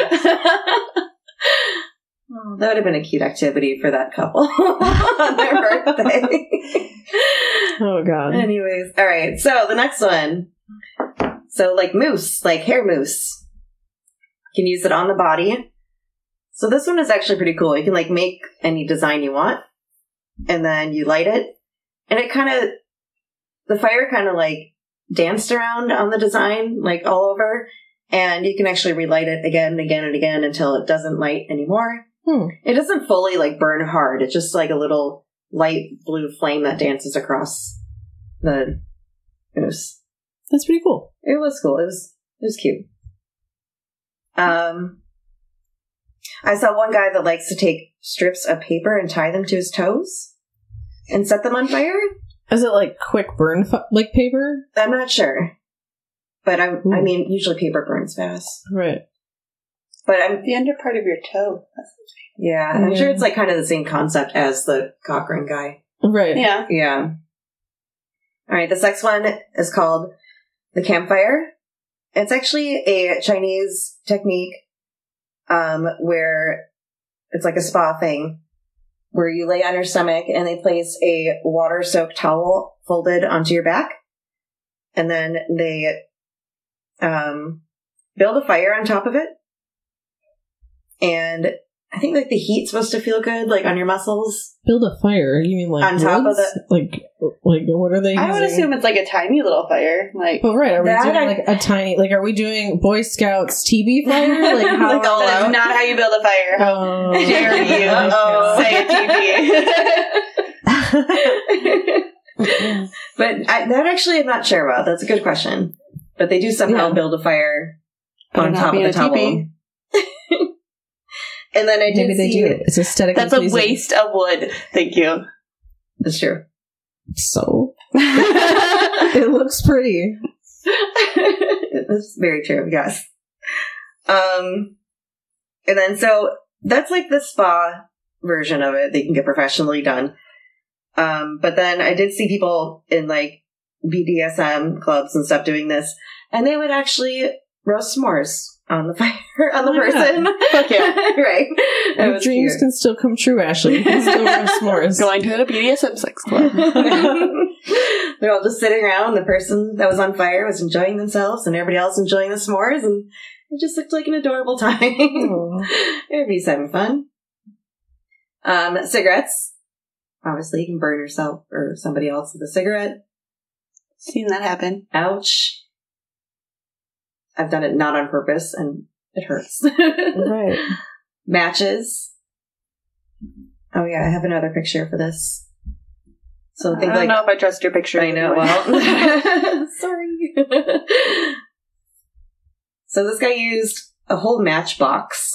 Speaker 1: Oh, that would have been a cute activity for that couple on their birthday.
Speaker 3: Oh, God.
Speaker 1: Anyways, all right. So the next one. So like mousse, like hair mousse. You can use it on the body. So this one is actually pretty cool. You can like make any design you want, and then you light it, and it the fire kind of like danced around on the design, like all over, and you can actually relight it again and again and again until it doesn't light anymore. It doesn't fully like burn hard. It's just like a little light blue flame that dances across the mousse.
Speaker 3: That's pretty cool.
Speaker 1: It was cool. It was cute. I saw one guy that likes to take strips of paper and tie them to his toes and set them on fire.
Speaker 3: Is it like quick burn, like paper?
Speaker 1: I'm not sure, but I mean, usually paper burns fast.
Speaker 3: Right.
Speaker 1: But I'm
Speaker 2: The under part of your toe.
Speaker 1: yeah, I'm
Speaker 3: Yeah.
Speaker 1: sure it's like kind of the same concept as the cock ring guy.
Speaker 3: Right.
Speaker 2: Yeah.
Speaker 1: Yeah. All right, this next one is called the campfire. It's actually a Chinese technique where it's like a spa thing where you lay on your stomach and they place a water-soaked towel folded onto your back. And then they build a fire on top of it. And I think like the heat's supposed to feel good, like on your muscles.
Speaker 3: Build a fire. You mean like
Speaker 1: On top of
Speaker 3: woods? Like what are they
Speaker 2: I would
Speaker 3: using?
Speaker 2: assume it's like a tiny little fire. Like,
Speaker 3: But right, are we
Speaker 1: That
Speaker 3: doing
Speaker 1: I-
Speaker 3: like a tiny, like are we doing Boy Scouts TB fire? Like how
Speaker 1: Like all
Speaker 2: that's
Speaker 1: out.
Speaker 2: not how you build a fire.
Speaker 3: Oh,
Speaker 2: Dare you
Speaker 1: Uh-oh.
Speaker 2: say a TB.
Speaker 1: But that actually I'm not sure about. That's a good question. But they do somehow
Speaker 3: Yeah.
Speaker 1: build a fire
Speaker 2: Better
Speaker 1: on
Speaker 2: not
Speaker 1: top
Speaker 2: be
Speaker 1: of
Speaker 2: in
Speaker 1: the
Speaker 2: a
Speaker 1: towel.
Speaker 2: teepee.
Speaker 1: And then I did
Speaker 3: Maybe they
Speaker 1: see
Speaker 3: do. It's aesthetically
Speaker 2: That's a
Speaker 3: pleasing.
Speaker 2: waste of wood. Thank you.
Speaker 1: That's true.
Speaker 3: So it looks pretty.
Speaker 1: That's very true, yes. And then so that's like the spa version of it. They can get professionally done. But then I did see people in like BDSM clubs and stuff doing this, and they would actually roast s'mores on the fire on the person.
Speaker 2: Fuck yeah.
Speaker 1: Right. That
Speaker 3: Your
Speaker 1: was
Speaker 3: dreams
Speaker 1: cute.
Speaker 3: can still come true, Ashley. You can still roast s'mores.
Speaker 2: Going to the BDSM sex club.
Speaker 1: They're all just sitting around. The person that was on fire was enjoying themselves, and everybody else enjoying the s'mores, and it just looked like an adorable time. Everybody's having fun. Cigarettes. Obviously, you can burn yourself or somebody else with a cigarette.
Speaker 2: Seen that happen.
Speaker 1: Ouch. I've done it not on purpose, and it hurts.
Speaker 3: Right.
Speaker 1: Matches. Oh yeah, I have another picture for this. So
Speaker 2: I don't know if I trust your picture.
Speaker 1: I know. Well, sorry. So this guy used a whole matchbox.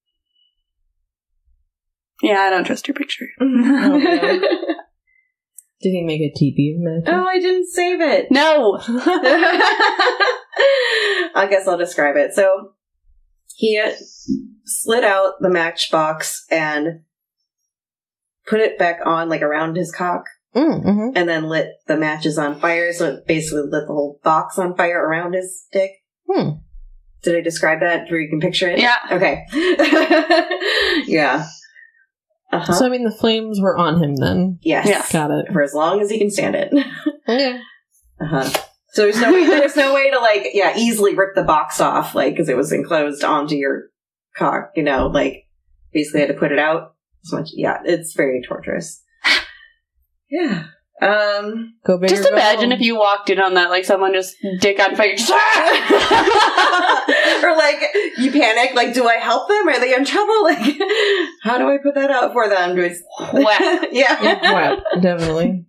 Speaker 2: Yeah, I don't trust your picture.
Speaker 3: Oh, yeah. Did he make a teepee match?
Speaker 1: Oh, I didn't save it.
Speaker 2: No.
Speaker 1: I guess I'll describe it. So he slid out the matchbox and put it back on, like around his cock,
Speaker 3: Mm-hmm.
Speaker 1: and then lit the matches on fire. So it basically lit the whole box on fire around his dick. Did I describe that where you can picture it?
Speaker 2: Yeah.
Speaker 1: Okay. Yeah. Uh-huh.
Speaker 3: So, I mean, the flames were on him then.
Speaker 1: Yes.
Speaker 2: Yeah.
Speaker 3: Got it.
Speaker 1: For as long as he can stand it.
Speaker 3: Okay.
Speaker 1: Uh-huh. So there's no way to, like, easily rip the box off, like, because it was enclosed onto your cock, like, basically had to put it out. It's very torturous. Yeah.
Speaker 3: Go big
Speaker 2: Just
Speaker 3: or go
Speaker 2: imagine
Speaker 3: home.
Speaker 2: if you walked in on that, like someone just dick on fire.
Speaker 1: Or, like, you panic, like, do I help them? Are they in trouble? Like, how do I put that out for them? Do I...
Speaker 2: Whap.
Speaker 1: Yeah.
Speaker 3: Wow, definitely.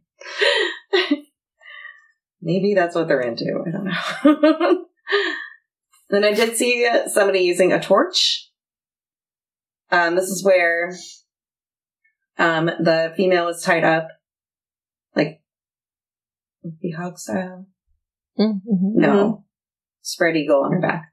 Speaker 1: Maybe that's what they're into. I don't know. Then I did see somebody using a torch. This is where the female was tied up, like, the hog style.
Speaker 3: Mm-hmm.
Speaker 1: No. Spread eagle on her back.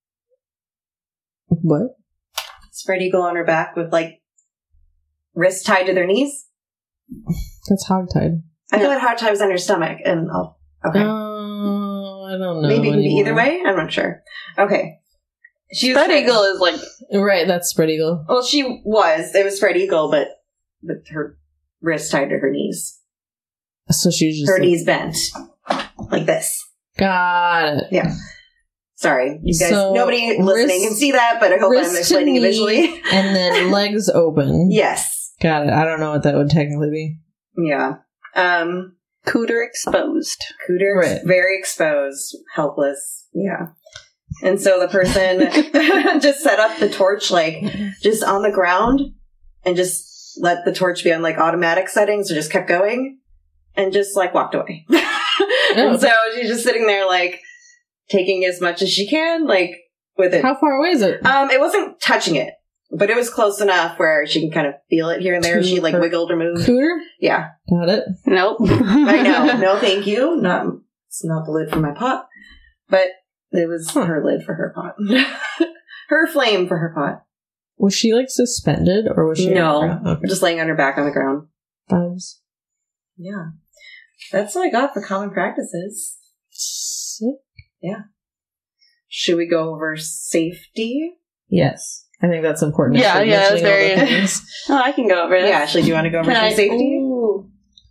Speaker 3: What?
Speaker 1: Spread eagle on her back with, like, wrists tied to their knees.
Speaker 3: That's hogtied.
Speaker 1: I thought hog tie was on your stomach, and okay.
Speaker 3: I don't know.
Speaker 1: Maybe it can be
Speaker 3: anymore.
Speaker 1: either way. I'm not sure. Okay. She was
Speaker 2: Spread eagle is like,
Speaker 3: Right, that's spread eagle.
Speaker 1: Well, it was spread eagle, but with her wrist tied to her knees.
Speaker 3: So she was just
Speaker 1: Her
Speaker 3: like,
Speaker 1: knees bent. Like this.
Speaker 3: got it.
Speaker 1: Yeah. Sorry. You guys,
Speaker 3: So,
Speaker 1: nobody listening
Speaker 3: wrist-
Speaker 1: can see that, but I hope
Speaker 3: wrist
Speaker 1: I'm
Speaker 3: to
Speaker 1: explaining it
Speaker 3: knee,
Speaker 1: visually.
Speaker 3: And then legs open.
Speaker 1: Yes.
Speaker 3: Got it. I don't know what that would technically be.
Speaker 1: Yeah.
Speaker 2: cooter exposed.
Speaker 1: Cooter,
Speaker 3: Right.
Speaker 1: very exposed, helpless. Yeah. And so the person just set up the torch, like, just on the ground and just let the torch be on, like, automatic settings, or just kept going and just, like, walked away. And so she's just sitting there, like, taking as much as she can, like, with it.
Speaker 3: How far away is it?
Speaker 1: It wasn't touching it, but it was close enough where she can kind of feel it here and there.
Speaker 3: To
Speaker 1: She, like,
Speaker 3: her
Speaker 1: wiggled or moved.
Speaker 3: Cooter?
Speaker 1: Yeah.
Speaker 3: Got it.
Speaker 2: Nope.
Speaker 1: I know. No, thank you. It's not the lid for my pot, but it was her lid for her pot. Her flame for her pot.
Speaker 3: Was she, like, suspended, or was she...
Speaker 1: No.
Speaker 3: on the ground? Okay.
Speaker 1: Just laying on her back on the ground.
Speaker 3: Vibes.
Speaker 1: Yeah. That's what I got for common practices.
Speaker 3: Sick.
Speaker 1: Should we go over safety?
Speaker 3: Yes. I think that's important.
Speaker 2: Yeah,
Speaker 3: Actually,
Speaker 2: that's
Speaker 3: mentioning all
Speaker 2: very-
Speaker 3: the things.
Speaker 2: Oh, I can go over this.
Speaker 1: Yeah, Ashley, do you want to go over
Speaker 2: Can
Speaker 1: some
Speaker 2: I-
Speaker 1: safety?
Speaker 2: Ooh.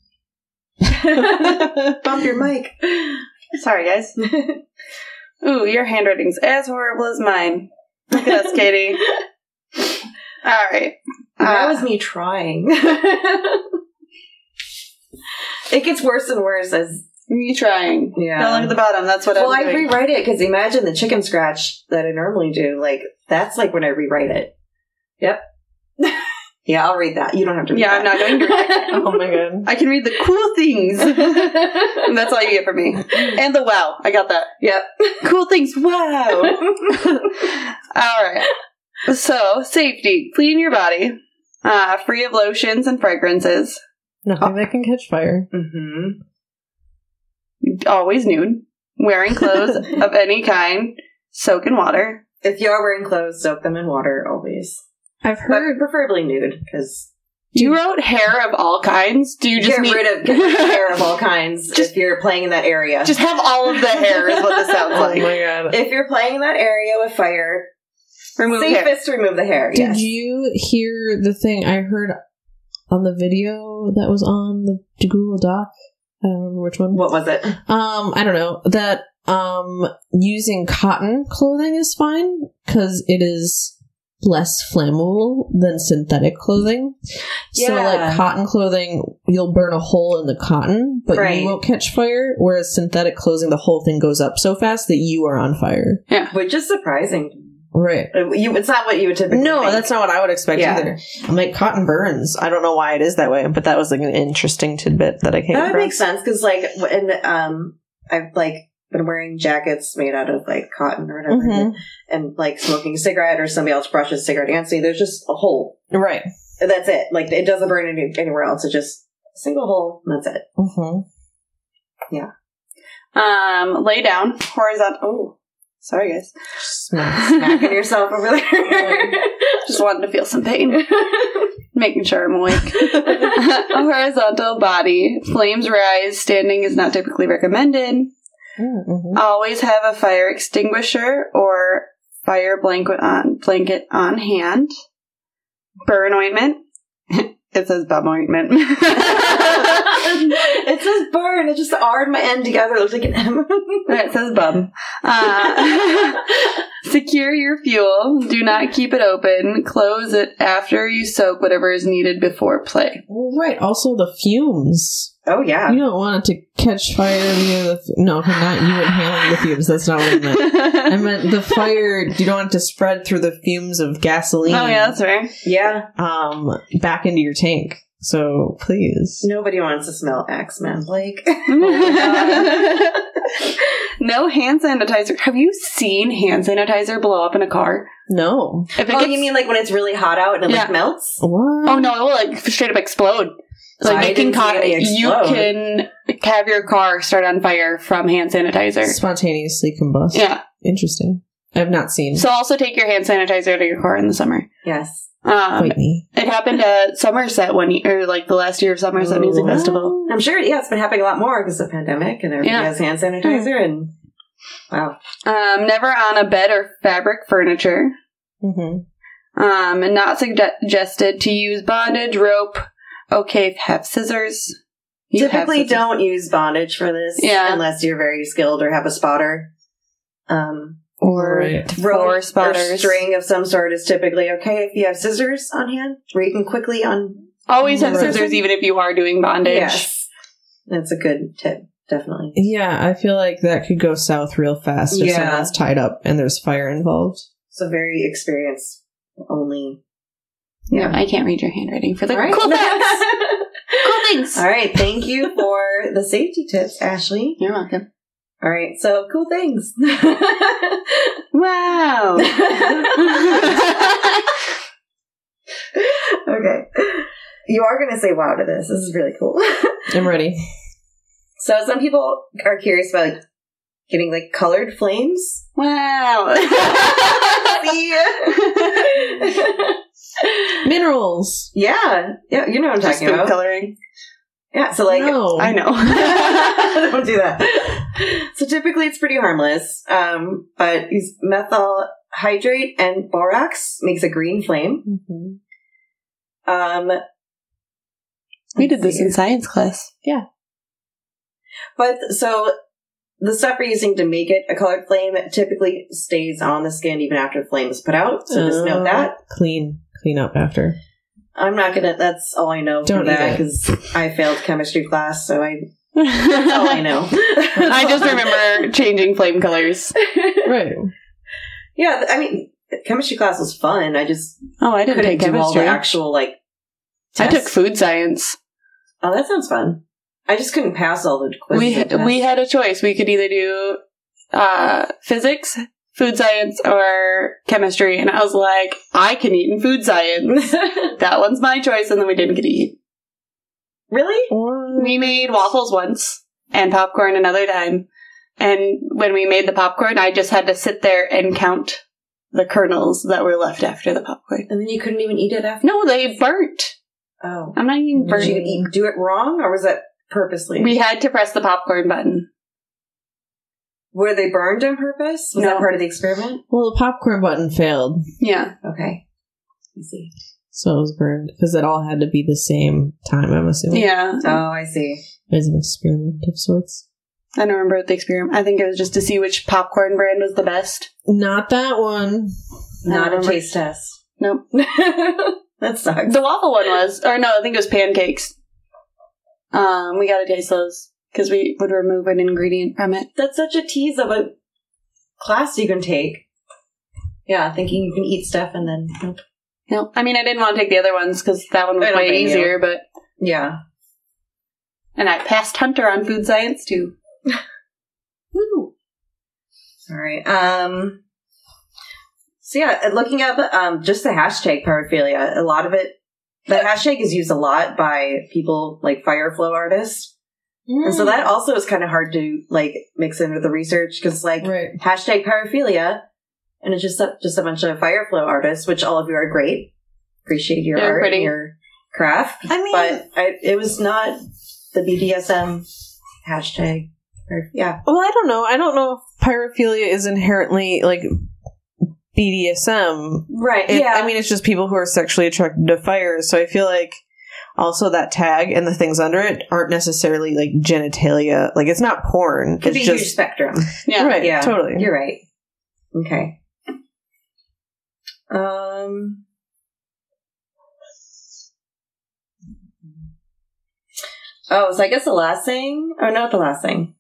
Speaker 1: Bump your mic.
Speaker 2: Sorry, guys. Ooh, your handwriting's as horrible as mine. Look at us, Katie. All right.
Speaker 1: That was me trying. It gets worse and worse as...
Speaker 2: Me trying.
Speaker 1: Yeah.
Speaker 2: Don't look at the bottom. That's what
Speaker 1: Well,
Speaker 2: I'm
Speaker 1: I
Speaker 2: doing.
Speaker 1: rewrite it because imagine the chicken scratch that I normally do. Like, that's like when I rewrite it. Yep. Yeah, I'll read that. You don't have to read
Speaker 2: Yeah,
Speaker 1: that.
Speaker 2: I'm not going to read it.
Speaker 3: Oh my god.
Speaker 2: I can read the cool things. And that's all you get from me. And the wow. I got that.
Speaker 1: Yep.
Speaker 2: Cool things. Wow. All right. So, safety. Clean your body. Free of lotions and fragrances.
Speaker 3: Nothing that can catch fire.
Speaker 1: Mm-hmm.
Speaker 2: Always nude. Wearing clothes of any kind. Soak in water.
Speaker 1: If you are wearing clothes, soak them in water always.
Speaker 3: I've
Speaker 1: But
Speaker 3: heard...
Speaker 1: preferably nude, because
Speaker 2: You wrote hair of all kinds. Do you just
Speaker 1: get rid of hair of all kinds if you're playing in that area.
Speaker 2: Just have all of the hair is what this sounds
Speaker 3: Oh
Speaker 2: like.
Speaker 3: my god.
Speaker 1: If you're playing in that area with fire,
Speaker 2: Remove hair.
Speaker 1: Safest to remove the hair, yes.
Speaker 3: Did you hear the thing I heard on the video that was on the Google Doc? I don't remember which one.
Speaker 1: What was it?
Speaker 3: I don't know. That using cotton clothing is fine because it is less flammable than synthetic clothing. So
Speaker 1: Yeah.
Speaker 3: like cotton clothing, you'll burn a hole in the cotton, but
Speaker 1: Right.
Speaker 3: you won't catch fire, whereas synthetic clothing, the whole thing goes up so fast that you are on fire.
Speaker 1: Which is surprising.
Speaker 3: Right.
Speaker 1: It's not what you would typically
Speaker 3: No,
Speaker 1: think.
Speaker 3: that's not what I would expect either. I'm like, cotton burns. I don't know why it is that way, but that was like an interesting tidbit that I came
Speaker 1: That would
Speaker 3: across.
Speaker 1: make sense, because, like, when I've, like, been wearing jackets made out of, like, cotton or whatever,
Speaker 3: Mhm.
Speaker 1: and, like, smoking a cigarette, or somebody else brushes a cigarette against me, there's just a hole.
Speaker 3: Right.
Speaker 1: And that's it. Like, it doesn't burn anywhere else. It's just a single hole, and that's it.
Speaker 3: Mm-hmm.
Speaker 2: Lay down, horizontal. Oh, sorry guys.
Speaker 1: Smacking yourself over there.
Speaker 2: Just wanted to feel some pain. Making sure I'm awake. A horizontal body. Flames rise. Standing is not typically recommended.
Speaker 3: Mm-hmm.
Speaker 2: Always have a fire extinguisher or fire blanket on hand. Burn ointment. It says bum ointment.
Speaker 1: It says burn. It just R and my N together. It looks like an M.
Speaker 2: It says bum. Secure your fuel. Do not keep it open. Close it after you soak whatever is needed before play.
Speaker 3: Well, right. Also, the fumes.
Speaker 1: Oh, yeah.
Speaker 3: You don't want it to catch fire via the... No, not you inhaling the fumes. That's not what I meant. I meant the fire... You don't want it to spread through the fumes of gasoline.
Speaker 2: Oh, yeah, that's right.
Speaker 1: Yeah.
Speaker 3: Back into your tank. So, please.
Speaker 1: Nobody wants to smell X-Men, Blake.
Speaker 2: No hand sanitizer. Have you seen hand sanitizer blow up in a car?
Speaker 3: No.
Speaker 2: If it
Speaker 1: Oh,
Speaker 2: gets-
Speaker 1: you mean like when it's really hot out and it like melts?
Speaker 3: What?
Speaker 2: Oh no, it will like straight up explode. Like
Speaker 1: I
Speaker 2: you can
Speaker 1: didn't see any
Speaker 2: you
Speaker 1: explode.
Speaker 2: can have your car start on fire from hand sanitizer.
Speaker 3: Spontaneously combust.
Speaker 2: Yeah.
Speaker 3: Interesting. I have not seen.
Speaker 2: So also take your hand sanitizer to your car in the summer.
Speaker 1: Yes.
Speaker 3: Fight me.
Speaker 2: It happened at Somerset one year, or like the last year of Somerset Music Festival.
Speaker 1: I'm sure, yeah, it's been happening a lot more because of the pandemic and everybody has hand sanitizer and wow.
Speaker 2: Never on a bed or fabric furniture.
Speaker 3: Mm-hmm.
Speaker 2: And not suggested to use bondage, rope. Okay, if you have scissors. You have
Speaker 1: Typically
Speaker 2: scissors.
Speaker 1: don't use bondage for this unless you're very skilled or have a spotter.
Speaker 2: Or
Speaker 3: Right.
Speaker 2: four
Speaker 1: Rope or
Speaker 2: spotters.
Speaker 1: string of some sort is typically okay if you have scissors on hand where you can quickly
Speaker 2: Always have
Speaker 3: Right.
Speaker 2: scissors even if you are doing bondage.
Speaker 1: Yes. That's a good tip, definitely.
Speaker 3: Yeah, I feel like that could go south real fast if
Speaker 1: Yeah.
Speaker 3: someone's tied up and there's fire involved.
Speaker 1: So very experienced only.
Speaker 2: Yeah, I can't read your handwriting for the
Speaker 1: All right.
Speaker 2: cool facts. Cool things.
Speaker 1: All right, thank you for the safety tips, Ashley.
Speaker 2: You're welcome.
Speaker 1: All right, so cool things.
Speaker 2: Wow.
Speaker 1: Okay. You are going to say wow to this. This is really cool.
Speaker 3: I'm ready.
Speaker 1: So some people are curious about like, getting like colored flames.
Speaker 2: Wow.
Speaker 3: Minerals.
Speaker 1: Yeah, you know what I'm
Speaker 2: Just
Speaker 1: talking
Speaker 2: food
Speaker 1: about.
Speaker 2: coloring.
Speaker 1: Yeah, so like
Speaker 3: No.
Speaker 2: I know.
Speaker 1: don't do that. So typically it's pretty harmless, but use methyl hydrate and borax makes a green flame.
Speaker 3: Mm-hmm.
Speaker 2: We did this in science class.
Speaker 1: But so the stuff we're using to make it a colored flame typically stays on the skin even after the flame is put out. So just note that.
Speaker 3: Clean up after.
Speaker 1: I'm not gonna. That's all I know
Speaker 3: Don't
Speaker 1: for that
Speaker 3: eat it.
Speaker 1: because I failed chemistry class, so that's all I know.
Speaker 2: I just remember changing flame colors.
Speaker 3: Right.
Speaker 1: Yeah, I mean, chemistry class was fun. I just
Speaker 2: Oh, I didn't
Speaker 1: couldn't
Speaker 2: take
Speaker 1: do all the
Speaker 2: chemistry.
Speaker 1: actual like.
Speaker 2: I
Speaker 1: Tests.
Speaker 2: took food science.
Speaker 1: Oh, that sounds fun. I just couldn't pass all the quizzes. and tests.
Speaker 2: We had a choice. We could either do physics, food science, or chemistry. And I was like, I can eat in food science. That one's my choice. And then we didn't get to eat.
Speaker 1: Really?
Speaker 2: We made waffles once and popcorn another time. And when we made the popcorn, I just had to sit there and count the kernels that were left after the popcorn.
Speaker 1: And then you couldn't even eat it after.
Speaker 2: No, they burnt.
Speaker 1: Oh,
Speaker 2: I'm not eating
Speaker 1: did
Speaker 2: burnt.
Speaker 1: you do it wrong, or was that purposely?
Speaker 2: We had to press the popcorn button.
Speaker 1: Were they burned on purpose? Was that part of the experiment?
Speaker 3: Well, the popcorn button failed.
Speaker 2: Yeah.
Speaker 1: Okay. I see.
Speaker 3: So it was burned. Because it all had to be the same time, I'm assuming.
Speaker 2: Yeah.
Speaker 1: Oh, I see.
Speaker 3: It was an experiment of sorts.
Speaker 2: I don't remember the experiment. I think it was just to see which popcorn brand was the best.
Speaker 3: Not that one.
Speaker 1: Not a taste test.
Speaker 2: Nope.
Speaker 1: That sucks.
Speaker 2: The waffle one was. Or no, I think it was pancakes. We gotta taste those. Because we would remove an ingredient from it.
Speaker 1: That's such a tease of a class you can take. Yeah, thinking you can eat stuff and then... Nope.
Speaker 2: No, I mean, I didn't want to take the other ones because that one was
Speaker 1: I don't
Speaker 2: way
Speaker 1: blame you.
Speaker 2: easier, but...
Speaker 1: Yeah.
Speaker 2: And I passed Hunter on food science, too.
Speaker 1: Woo. All right. So yeah, looking up just the hashtag paraphilia, a lot of it, the hashtag is used a lot by people like fire flow artists. And so that also is kind of hard to like mix in with the research because like hashtag paraphilia, and it's just a bunch of fire flow artists, which all of you are great. Appreciate your art and your craft.
Speaker 3: I mean,
Speaker 1: but it was not the BDSM hashtag. Yeah.
Speaker 3: Well, I don't know. I don't know if paraphilia is inherently like BDSM.
Speaker 1: Right.
Speaker 3: I mean, it's just people who are sexually attracted to fire. So I feel like also that tag and the things under it aren't necessarily like genitalia. Like it's not porn.
Speaker 1: Could
Speaker 3: it's
Speaker 1: be
Speaker 3: just
Speaker 1: huge spectrum.
Speaker 2: Yeah.
Speaker 3: Right.
Speaker 1: Yeah.
Speaker 3: Totally.
Speaker 1: You're right. Okay. Oh, so I guess the last thing... Oh, not the last thing.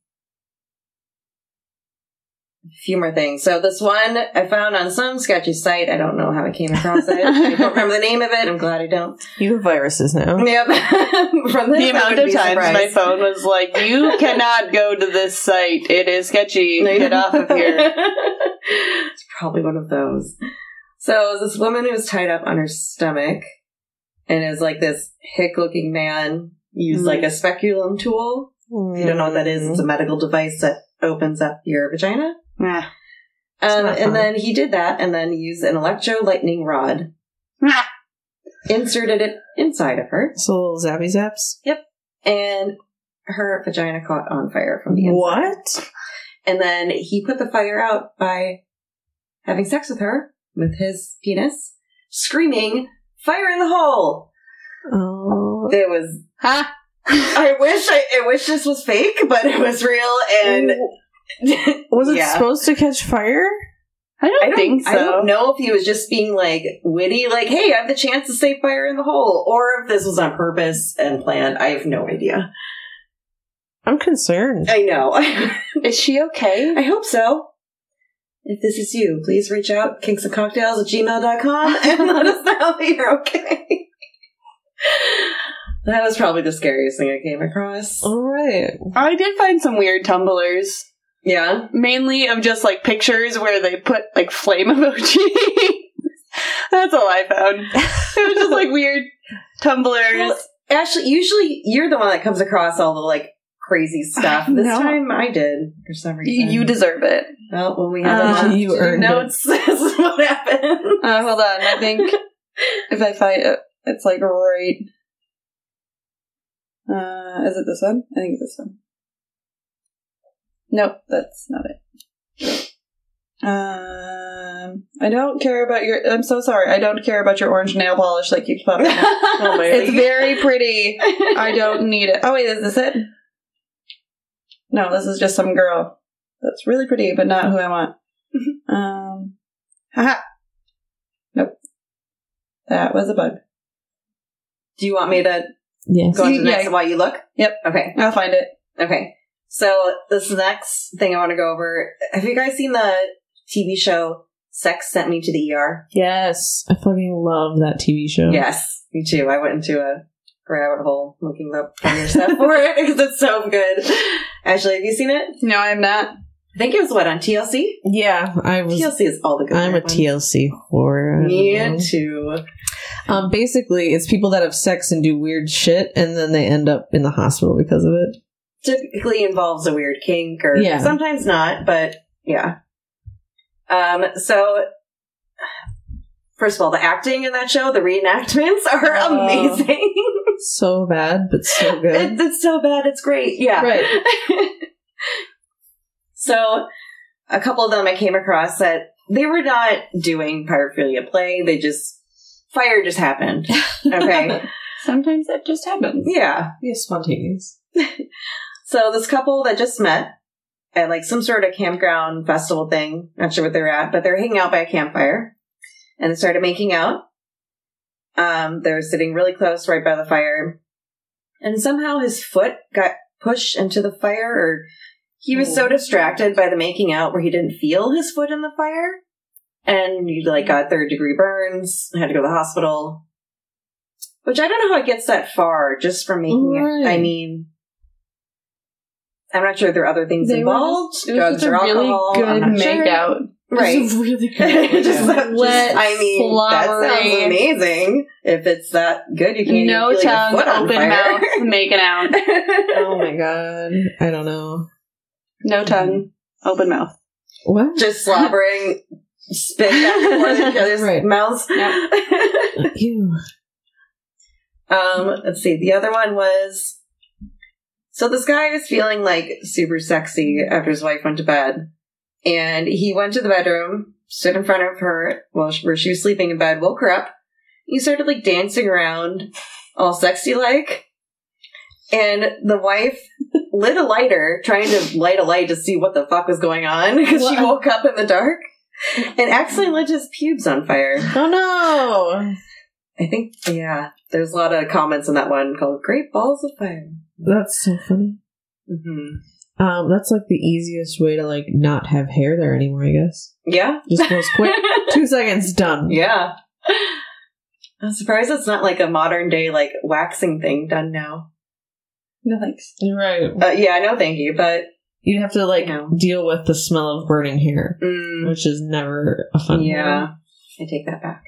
Speaker 1: A few more things. So this one I found on some sketchy site. I don't know how I came across it. I don't remember the name of it. I'm glad I don't.
Speaker 3: You have viruses now.
Speaker 1: Yep. From this,
Speaker 2: the amount of times my phone was like, you cannot go to this site. It is sketchy. Get off of here.
Speaker 1: It's probably one of those. So this woman who was tied up on her stomach and is like this hick-looking man used like a speculum tool. If you don't know what that is, it's a medical device that opens up your vagina.
Speaker 2: Yeah.
Speaker 1: And then he did that and then used an electro lightning rod, inserted it inside of her.
Speaker 3: So little zappy zaps?
Speaker 1: Yep. And her vagina caught on fire from the inside.
Speaker 3: What?
Speaker 1: And then he put the fire out by having sex with her with his penis, screaming, "Fire in the hole!"
Speaker 3: Oh.
Speaker 1: It was...
Speaker 2: Huh?
Speaker 1: I wish this was fake, but it was real, and...
Speaker 3: Was it supposed to catch fire?
Speaker 2: I don't think so.
Speaker 1: I don't know if he was just being, like, witty, like, hey, I have the chance to save fire in the hole, or if this was on purpose and planned. I have no idea.
Speaker 3: I'm concerned.
Speaker 1: I know.
Speaker 2: Is she okay?
Speaker 1: I hope so. If this is you, please reach out, kingsandcocktails@gmail.com, and let us know that you're okay. That was probably the scariest thing I came across.
Speaker 3: All right.
Speaker 2: I did find some weird Tumblrs.
Speaker 1: Yeah?
Speaker 2: Mainly of just, like, pictures where they put, like, flame emoji. That's all I found. It was just, like, weird Tumblrs.
Speaker 1: Well, Ashley, usually you're the one that comes across all the, like, crazy stuff. This time I did, for some reason.
Speaker 2: You deserve it.
Speaker 1: Well, when we have the
Speaker 3: you earned
Speaker 1: notes, this is what happened.
Speaker 2: Hold on. I think if I find it, it's, like, right... is it this one? I think it's this one. Nope, that's not it. I don't care about your... I'm so sorry. I don't care about your orange nail polish that keeps popping up.
Speaker 1: Oh my
Speaker 2: It's very pretty. I don't need it. Oh, wait, is this it? No, this is just some girl. That's really pretty, but not who I want. Haha. Nope. That was a bug.
Speaker 1: Do you want me to
Speaker 3: Yes.
Speaker 1: go on to the next while you look?
Speaker 2: Yep.
Speaker 1: Okay.
Speaker 2: I'll find it.
Speaker 1: Okay. So this next thing I want to go over, have you guys seen the TV show Sex Sent Me to the ER?
Speaker 3: Yes. I fucking love that TV show.
Speaker 1: Yes, me too. I went into a rabbit hole looking up funny stuff for it because it's so good. Ashley, have you seen it?
Speaker 2: No, I'm not.
Speaker 1: I think it was on TLC?
Speaker 3: Yeah, I was.
Speaker 1: TLC is all the good
Speaker 3: I'm a
Speaker 1: ones.
Speaker 3: TLC whore.
Speaker 1: Me too.
Speaker 3: Basically, it's people that have sex and do weird shit, and then they end up in the hospital because of it.
Speaker 1: Typically involves a weird kink, or sometimes not, but yeah. So, first of all, the acting in that show, the reenactments are amazing.
Speaker 3: So bad, but so good.
Speaker 1: It's so bad, it's great. Yeah.
Speaker 3: Right.
Speaker 1: So, a couple of them I came across that they were not doing pyrophilia play. They just, fire just happened. Okay.
Speaker 2: Sometimes that just happens.
Speaker 1: Yeah.
Speaker 3: Yeah, spontaneous.
Speaker 1: So this couple that just met at like some sort of campground festival thing, not sure what they're at, but they're hanging out by a campfire and they started making out. They're sitting really close right by the fire and somehow his foot got pushed into the fire, or he was so distracted by the making out where he didn't feel his foot in the fire, and he like got 3rd-degree burns, had to go to the hospital, which I don't know how it gets that far just from making it. I mean, I'm not sure if there are other things involved, drugs or alcohol.
Speaker 2: Really good make-out.
Speaker 1: Right.
Speaker 3: It's really good.
Speaker 1: I mean,
Speaker 2: slobbery.
Speaker 1: That sounds amazing. If it's that good, you can't
Speaker 2: no
Speaker 1: even feel
Speaker 2: tongue,
Speaker 1: your foot on
Speaker 2: open
Speaker 1: fire.
Speaker 2: mouth, making out.
Speaker 3: Oh my god. I don't know.
Speaker 2: No tongue, open mouth.
Speaker 3: What?
Speaker 1: Just slobbering spit back and forth in each other's
Speaker 3: Right.
Speaker 1: mouths.
Speaker 2: Yep.
Speaker 3: Ew.
Speaker 1: Let's see. The other one was, so this guy was feeling like super sexy after his wife went to bed. And he went to the bedroom, stood in front of her where she was sleeping in bed, woke her up. He started like dancing around, all sexy like. And the wife lit a lighter, trying to light a light to see what the fuck was going on, because she woke up in the dark and accidentally lit his pubes on fire.
Speaker 3: Oh no!
Speaker 1: I think, yeah, there's a lot of comments on that one called Great Balls of Fire.
Speaker 3: That's so funny.
Speaker 1: Mm-hmm.
Speaker 3: That's like the easiest way to like not have hair there anymore, I guess.
Speaker 1: Yeah.
Speaker 3: Just goes quick. 2 seconds, done.
Speaker 1: Yeah. I'm surprised it's not like a modern day like waxing thing done now.
Speaker 2: No thanks.
Speaker 3: You're right.
Speaker 1: Yeah, no thank you, but
Speaker 3: You'd have to like
Speaker 1: No.
Speaker 3: deal with the smell of burning hair, which is never a fun
Speaker 1: yeah. I take that back.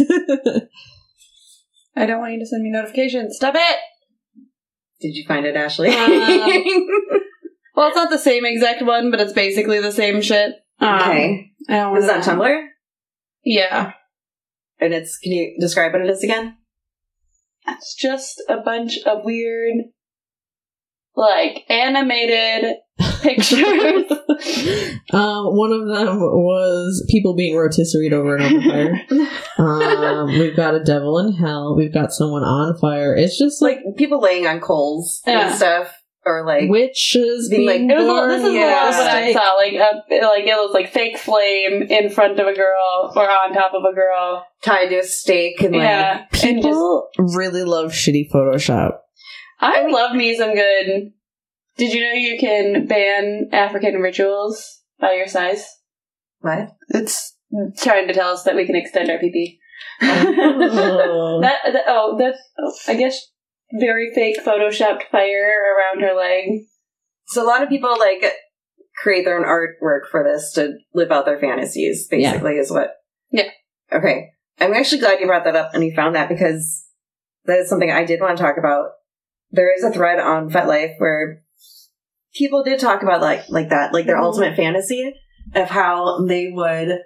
Speaker 2: I don't want you to send me notifications. Stop it!
Speaker 1: Did you find it, Ashley?
Speaker 2: Well, it's not the same exact one, but it's basically the same shit.
Speaker 1: Okay.
Speaker 2: I don't want
Speaker 1: Is that Tumblr?
Speaker 2: Yeah.
Speaker 1: And can you describe what it is again?
Speaker 2: It's just a bunch of weird, like, animated pictures.
Speaker 3: One of them was people being rotisseried over an open fire. We've got a devil in hell. We've got someone on fire. It's just like
Speaker 1: people laying on coals and stuff. Or like
Speaker 3: witches
Speaker 1: being like,
Speaker 2: This is a lot of what I saw. Like it was like fake flame in front of a girl or on top of a girl,
Speaker 1: tied to a stake, and
Speaker 2: yeah.
Speaker 1: like
Speaker 3: people really love shitty Photoshop.
Speaker 2: I love me some good. Did you know you can ban African rituals by your size?
Speaker 1: What?
Speaker 2: It's trying to tell us that we can extend our pee-pee.
Speaker 3: Oh.
Speaker 2: I guess very fake photoshopped fire around her leg.
Speaker 1: So a lot of people like create their own artwork for this to live out their fantasies, basically, is what.
Speaker 2: Yeah.
Speaker 1: Okay. I'm actually glad you brought that up and you found that, because that is something I did want to talk about. There is a thread on FetLife where people did talk about like that, like their ultimate fantasy of how they would,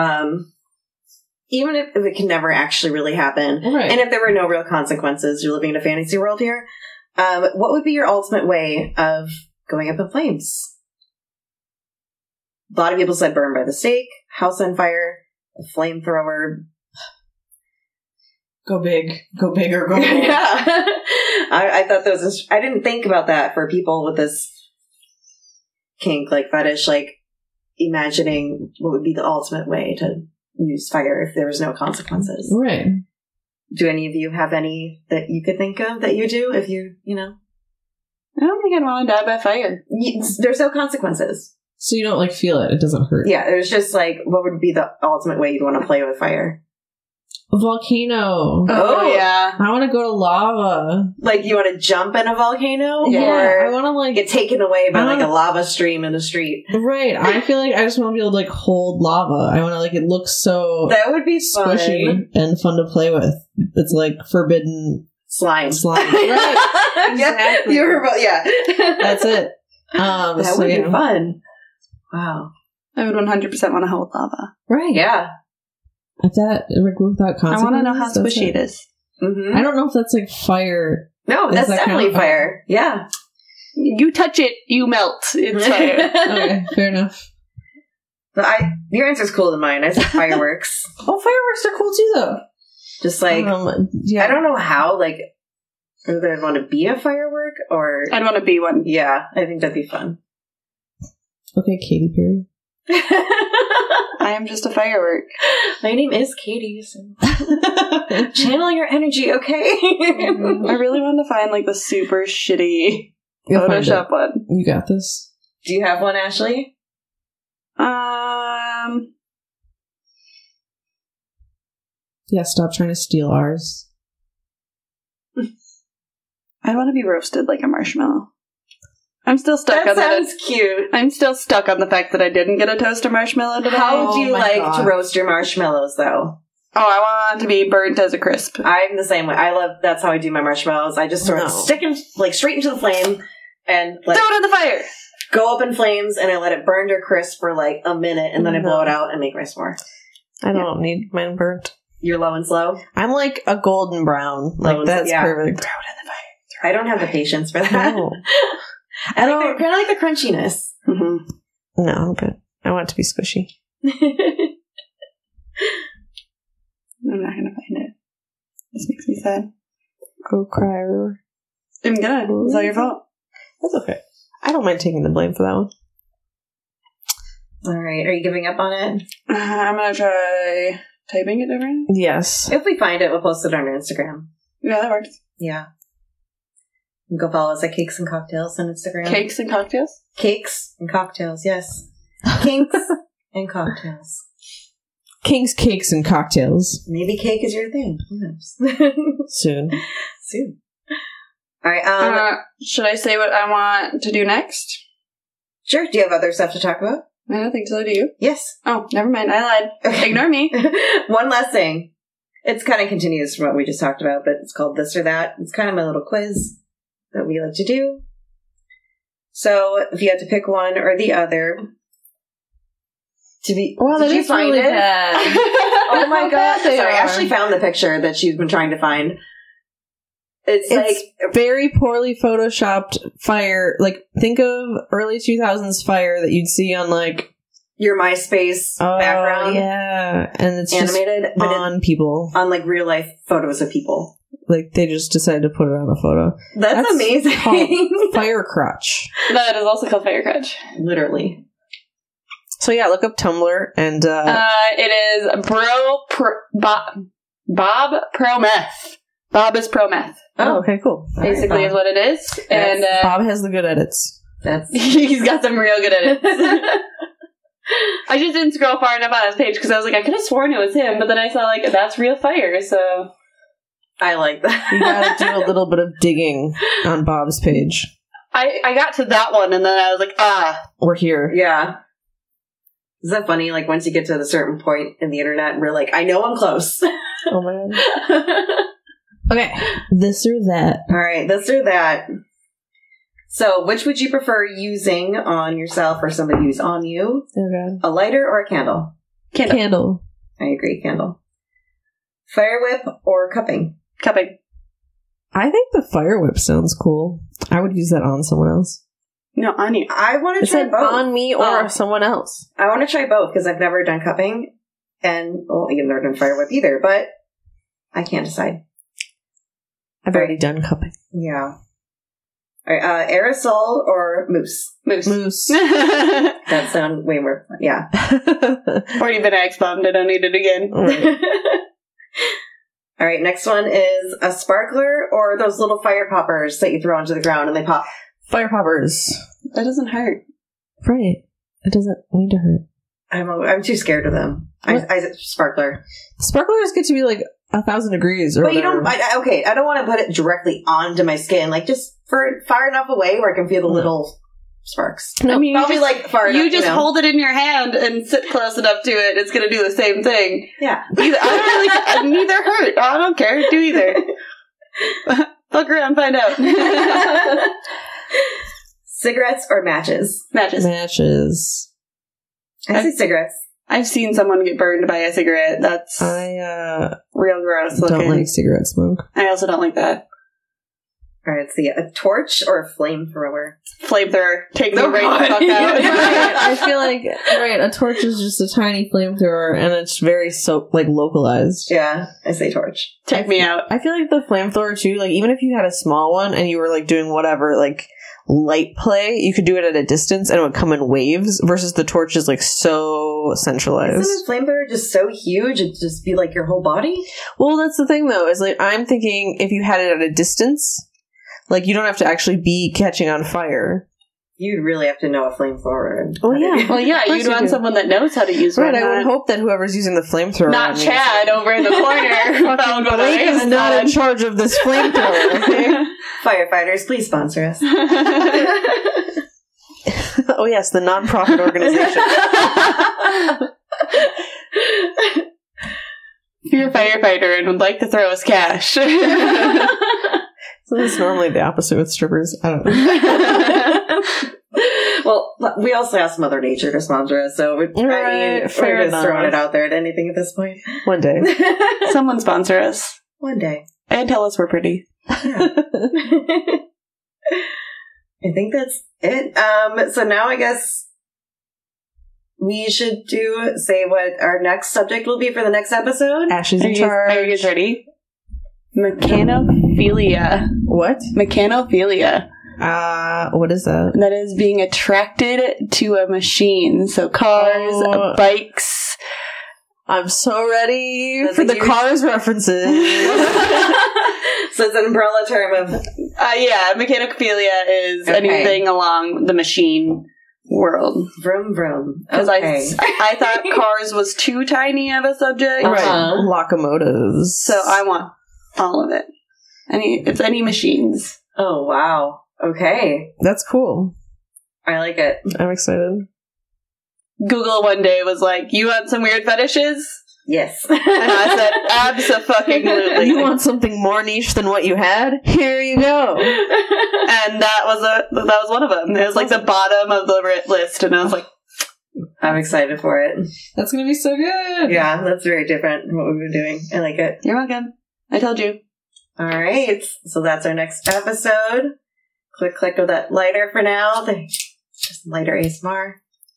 Speaker 1: even if it can never actually really happen,
Speaker 3: Right.
Speaker 1: and if there were no real consequences, you're living in a fantasy world here, what would be your ultimate way of going up in flames? A lot of people said burn by the stake, house on fire, a flamethrower.
Speaker 3: Go big. Go bigger. Go big.
Speaker 1: Yeah. I thought those, I didn't think about that for people with this kink, like fetish, like imagining what would be the ultimate way to use fire if there was no consequences.
Speaker 3: Right.
Speaker 1: Do any of you have any that you could think of that you do if you know?
Speaker 2: I don't think I'd want to die by fire.
Speaker 1: There's no consequences.
Speaker 3: So you don't like feel it. It doesn't hurt.
Speaker 1: Yeah, there's just like, what would be the ultimate way you'd want to play with fire?
Speaker 3: A volcano.
Speaker 1: Oh,
Speaker 2: yeah.
Speaker 3: I want to go to lava.
Speaker 1: Like, you want to jump in a volcano?
Speaker 3: Yeah.
Speaker 1: Or
Speaker 3: I want to like
Speaker 1: get taken away by like a lava stream in the street?
Speaker 3: Right. I feel like I just want to be able to like hold lava. I want to like it looks so
Speaker 1: That would be fun.
Speaker 3: squishy and fun to play with. It's like forbidden
Speaker 1: Slime.
Speaker 3: slime. Right. Exactly.
Speaker 1: You were, yeah.
Speaker 3: That's it.
Speaker 1: That
Speaker 3: So,
Speaker 1: would
Speaker 3: yeah.
Speaker 1: be fun. Wow.
Speaker 2: I would 100% want to hold lava.
Speaker 3: Right.
Speaker 1: Yeah.
Speaker 3: If that like without consequences.
Speaker 2: I want to know how
Speaker 3: that's
Speaker 2: squishy it
Speaker 3: it.
Speaker 2: is.
Speaker 1: Mm-hmm.
Speaker 3: I don't know if that's like fire.
Speaker 1: No,
Speaker 3: Does
Speaker 1: that's
Speaker 3: that
Speaker 1: definitely
Speaker 3: count?
Speaker 1: fire. Yeah.
Speaker 2: You touch it, you melt. It's fire.
Speaker 3: Okay, fair enough.
Speaker 1: But your answer's cooler than mine. I said fireworks.
Speaker 3: Oh, fireworks are cool too, though.
Speaker 1: Just like,
Speaker 3: yeah.
Speaker 1: I don't know how, like, whether I'd want to be a firework or...
Speaker 2: I'd want to be one.
Speaker 1: Yeah, I think that'd be fun.
Speaker 3: Okay, Katy Perry.
Speaker 2: I am just a firework.
Speaker 1: My name is Katie, so... Channel your energy, okay?
Speaker 2: I really want to find, like, the super shitty Photoshop one.
Speaker 3: You got this.
Speaker 1: Do you have one, Ashley?
Speaker 3: Yeah, stop trying to steal ours.
Speaker 2: I want to be roasted like a marshmallow. I'm still stuck
Speaker 1: That
Speaker 2: on that.
Speaker 1: sounds cute.
Speaker 2: I'm still stuck on the fact that I didn't get a toaster marshmallow today.
Speaker 1: How do you
Speaker 3: my
Speaker 1: like
Speaker 3: God.
Speaker 1: to roast your marshmallows, though?
Speaker 2: Oh, I want to be burnt as a crisp.
Speaker 1: I'm the same way. That's how I do my marshmallows. I just sort of stick them, like, straight into the flame and, like,
Speaker 2: Throw it in the fire!
Speaker 1: go up in flames, and I let it burn to a crisp for, like, a minute, and then I blow it out and make my s'more.
Speaker 3: I don't need mine burnt.
Speaker 1: You're low and slow?
Speaker 3: I'm like a golden brown. Like, that's perfect.
Speaker 2: Throw it in the fire.
Speaker 1: I don't have the patience for that.
Speaker 3: No.
Speaker 1: I kind of like the crunchiness.
Speaker 2: Mm-hmm.
Speaker 3: No, I'm good. I want it to be squishy.
Speaker 2: I'm not going to find it. This makes me sad.
Speaker 3: Go cry, River.
Speaker 2: I'm gonna. It's all your fault.
Speaker 3: That's okay. I don't mind taking the blame for that one.
Speaker 1: All right. Are you giving up on it?
Speaker 2: I'm going to try typing it different.
Speaker 3: Yes.
Speaker 1: If we find it, we'll post it on our Instagram.
Speaker 2: Yeah, that works.
Speaker 1: Yeah. You can go follow us at Cakes and Cocktails on Instagram.
Speaker 2: Cakes and cocktails?
Speaker 1: Cakes and Cocktails, yes. Kinks and Cocktails.
Speaker 3: King's Cakes and Cocktails.
Speaker 1: Maybe cake is your thing. Who knows?
Speaker 3: Soon.
Speaker 1: Soon. All right.
Speaker 2: Should I say what I want to do next?
Speaker 1: Sure. Do you have other stuff to talk about?
Speaker 2: I don't think so. Do you?
Speaker 1: Yes.
Speaker 2: Oh, never mind. I lied.
Speaker 1: Okay.
Speaker 2: Ignore me.
Speaker 1: One last thing. It's kind of continues from what we just talked about, but it's called This or That. It's kind of my little quiz that we like to do. So if you had to pick one or the other to be...
Speaker 3: Well,
Speaker 1: did
Speaker 3: that
Speaker 1: you
Speaker 3: is
Speaker 1: find
Speaker 3: really
Speaker 1: it?
Speaker 3: bad.
Speaker 1: Oh my god.
Speaker 3: They
Speaker 1: Sorry, I
Speaker 3: are.
Speaker 1: actually found the picture that she's been trying to find. It's like...
Speaker 3: very poorly photoshopped fire. Like, think of early 2000s fire that you'd see on, like...
Speaker 1: your MySpace background.
Speaker 3: Yeah. And it's
Speaker 1: animated,
Speaker 3: just
Speaker 1: but
Speaker 3: on people.
Speaker 1: on like real life photos of people.
Speaker 3: Like, they just decided to put it on a photo.
Speaker 1: That's amazing.
Speaker 3: called Fire crotch.
Speaker 2: That is also called fire crutch.
Speaker 1: Literally.
Speaker 3: So yeah, look up Tumblr and
Speaker 2: It is Bob Pro Meth. Bob is pro meth.
Speaker 3: oh, okay, cool.
Speaker 2: Basically, is what it is. And
Speaker 3: Bob has the good edits.
Speaker 1: That's
Speaker 2: he's got some real good edits. I just didn't scroll far enough on his page because I was like, I could have sworn it was him, but then I saw like that's real fire. So
Speaker 1: I like that.
Speaker 3: You gotta do a little bit of digging on Bob's page.
Speaker 2: I got to that one, and then I was like,
Speaker 3: We're here.
Speaker 1: Yeah. Is that funny? Like, once you get to a certain point in the internet, we're like, I know I'm close.
Speaker 3: Oh my god. Okay. This or that.
Speaker 1: All right, this or that. So, which would you prefer using on yourself or somebody who's on you?
Speaker 3: Oh god.
Speaker 1: A lighter or a candle?
Speaker 3: Candle.
Speaker 1: I agree, candle. Fire whip or cupping?
Speaker 2: Cupping.
Speaker 3: I think the fire whip sounds cool. I would use that on someone else.
Speaker 2: No, on you.
Speaker 1: I want to
Speaker 3: It
Speaker 1: try
Speaker 3: said
Speaker 1: both.
Speaker 3: on me or someone else.
Speaker 1: I want to try both because I've never done cupping, and well, I've never done fire whip either. But I can't decide.
Speaker 3: I've already done cupping.
Speaker 1: Yeah. All right, aerosol or mousse?
Speaker 2: Moose.
Speaker 3: Moose.
Speaker 1: That sounds way more fun. Yeah.
Speaker 2: Already been X-bombed. I don't need it again.
Speaker 3: Right.
Speaker 1: All right, next one is a sparkler or those little fire poppers that you throw onto the ground and they pop.
Speaker 3: Fire poppers.
Speaker 2: That doesn't hurt.
Speaker 3: Right. It doesn't need to hurt.
Speaker 1: I'm too scared of them. I sparkler.
Speaker 3: Sparklers get to be like 1,000 degrees or
Speaker 1: But you
Speaker 3: whatever.
Speaker 1: don't. I don't want to put it directly onto my skin. Like just far enough away where I can feel the little sparks.
Speaker 3: No,
Speaker 2: I mean,
Speaker 1: Probably like far enough.
Speaker 2: You just hold it in your hand and sit close enough to it. It's going to do the same thing.
Speaker 1: Yeah.
Speaker 2: Neither hurt. I don't care. Do either. Look around, find out.
Speaker 1: Cigarettes or matches?
Speaker 2: Matches.
Speaker 3: Matches.
Speaker 1: I say cigarettes.
Speaker 2: I've seen someone get burned by a cigarette. That's
Speaker 3: I
Speaker 2: real gross looking.
Speaker 3: don't like cigarette smoke.
Speaker 2: I also don't like that.
Speaker 1: Alright, let's see. A torch or a flamethrower?
Speaker 2: Flamethrower. Take me
Speaker 1: Oh,
Speaker 2: right
Speaker 1: God.
Speaker 2: the fuck out.
Speaker 3: Right, I feel like a torch is just a tiny flamethrower, and it's very localized.
Speaker 1: Yeah, I say torch.
Speaker 2: Take me out.
Speaker 3: I feel like the flamethrower too. Like even if you had a small one and you were like doing whatever like light play, you could do it at a distance and it would come in waves. Versus the torch is like so centralized.
Speaker 1: Isn't a flamethrower just so huge? It'd just be like your whole body?
Speaker 3: Well, that's the thing though. Is like I'm thinking if you had it at a distance, like you don't have to actually be catching on fire.
Speaker 1: You'd really have to know a flamethrower.
Speaker 3: Oh yeah.
Speaker 2: Well, yeah,
Speaker 3: Of course
Speaker 2: you'd
Speaker 3: you
Speaker 2: want
Speaker 3: do.
Speaker 2: someone that knows how to use
Speaker 3: Right,
Speaker 2: one.
Speaker 3: I would hope that whoever's using the flamethrower
Speaker 2: Not
Speaker 3: on me-
Speaker 2: Chad over in the corner. found with a
Speaker 3: Blake is
Speaker 2: raven
Speaker 3: not in
Speaker 2: on.
Speaker 3: charge of this flamethrower, okay?
Speaker 1: Firefighters, please sponsor us.
Speaker 3: Oh yes, the non-profit organization.
Speaker 2: If you're a firefighter and would like to throw us cash.
Speaker 3: So it's normally the opposite with strippers. I don't know.
Speaker 1: Well, we also asked Mother Nature to sponsor us, so
Speaker 3: Right,
Speaker 1: we're
Speaker 3: fair
Speaker 1: just
Speaker 3: enough.
Speaker 1: throwing it out there at anything at this point.
Speaker 3: One day.
Speaker 2: Someone sponsor us.
Speaker 1: One day.
Speaker 2: And tell us we're pretty.
Speaker 1: Yeah. I think that's it. So now I guess we should say what our next subject will be for the next episode.
Speaker 3: Ashley's
Speaker 2: Are
Speaker 3: in
Speaker 2: you,
Speaker 3: charge.
Speaker 2: are you guys ready? Mechanophilia.
Speaker 3: What?
Speaker 2: Mechanophilia.
Speaker 3: What is that?
Speaker 2: That is being attracted to a machine. So cars,
Speaker 3: Oh.
Speaker 2: bikes.
Speaker 3: I'm so ready
Speaker 1: That's
Speaker 3: for
Speaker 1: a
Speaker 3: the
Speaker 1: huge-
Speaker 3: Cars references.
Speaker 1: So it's an umbrella term of
Speaker 2: Yeah, mechanophilia is
Speaker 1: Okay.
Speaker 2: anything along the machine world.
Speaker 1: vroom vroom.
Speaker 2: Because
Speaker 1: Okay.
Speaker 2: I thought cars was too tiny of a subject.
Speaker 1: Uh-huh.
Speaker 3: Locomotives.
Speaker 2: So I want all of it. It's any machines.
Speaker 1: Oh, wow. Okay.
Speaker 3: That's cool.
Speaker 1: I like it.
Speaker 3: I'm excited.
Speaker 2: Google one day was like, "You want some weird fetishes?"
Speaker 1: Yes.
Speaker 2: And I said, "Abso-fucking-lutely."
Speaker 3: You want something more niche than what you had? Here you go.
Speaker 2: And that was one of them. It was like the bottom of the list, and I was like,
Speaker 1: I'm excited for it.
Speaker 3: That's gonna be so good.
Speaker 1: Yeah, that's very different from what we've been doing. I like it.
Speaker 2: "You're welcome. I told you."
Speaker 1: All right. So that's our next episode. Click of that lighter for now. Just lighter ASMR.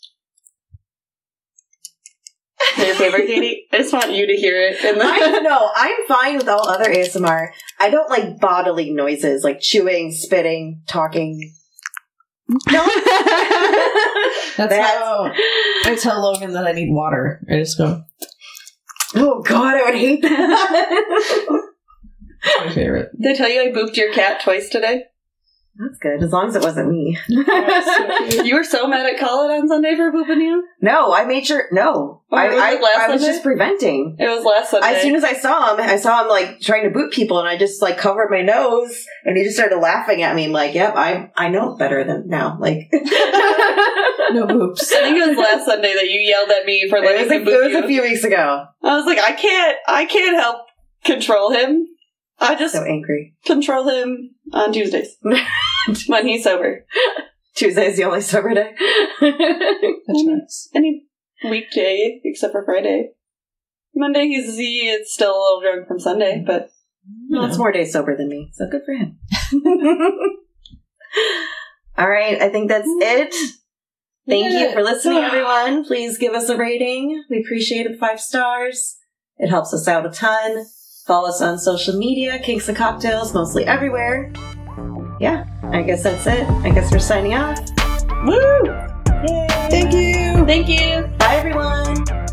Speaker 2: Is that your favorite, Katie? I just want you to hear it.
Speaker 1: I'm fine with all other ASMR. I don't like bodily noises like chewing, spitting, talking. No.
Speaker 3: That's how I tell Logan that I need water. I just go,
Speaker 1: Oh God, I would hate that.
Speaker 3: that's my favorite.
Speaker 2: Did I tell you I booped your cat twice today?
Speaker 1: That's good, as long as it wasn't me.
Speaker 2: You were so mad at Colin on Sunday for pooping you?
Speaker 1: No, I made sure. No,
Speaker 2: Oh, was it last
Speaker 1: I was
Speaker 2: Sunday?
Speaker 1: just preventing.
Speaker 2: It was last Sunday.
Speaker 1: As soon as I saw him like trying to boot people, and I just like covered my nose, and he just started laughing at me. I'm like, "Yep, I know better than now." Like,
Speaker 3: No boops.
Speaker 2: I think it was last Sunday that you yelled at me for
Speaker 1: it
Speaker 2: letting him boop
Speaker 1: was
Speaker 2: you.
Speaker 1: a few weeks ago.
Speaker 2: I was like, I can't help control him. I just
Speaker 1: So angry.
Speaker 2: control him on Tuesdays when he's sober.
Speaker 1: Tuesday's the only sober day.
Speaker 3: That's nice.
Speaker 2: Any weekday except for Friday. Monday he is still a little drunk from Sunday, but
Speaker 1: Lots more days sober than me, so good for him. All right, I think that's it. Thank you for listening, everyone. Please give us a rating. We appreciate it. 5 stars. It helps us out a ton. Follow us on social media, Kinks and Cocktails, mostly everywhere. Yeah, I guess that's it. I guess we're signing off.
Speaker 2: woo!
Speaker 1: Yay.
Speaker 3: Thank you.
Speaker 2: Thank you.
Speaker 1: Bye, everyone.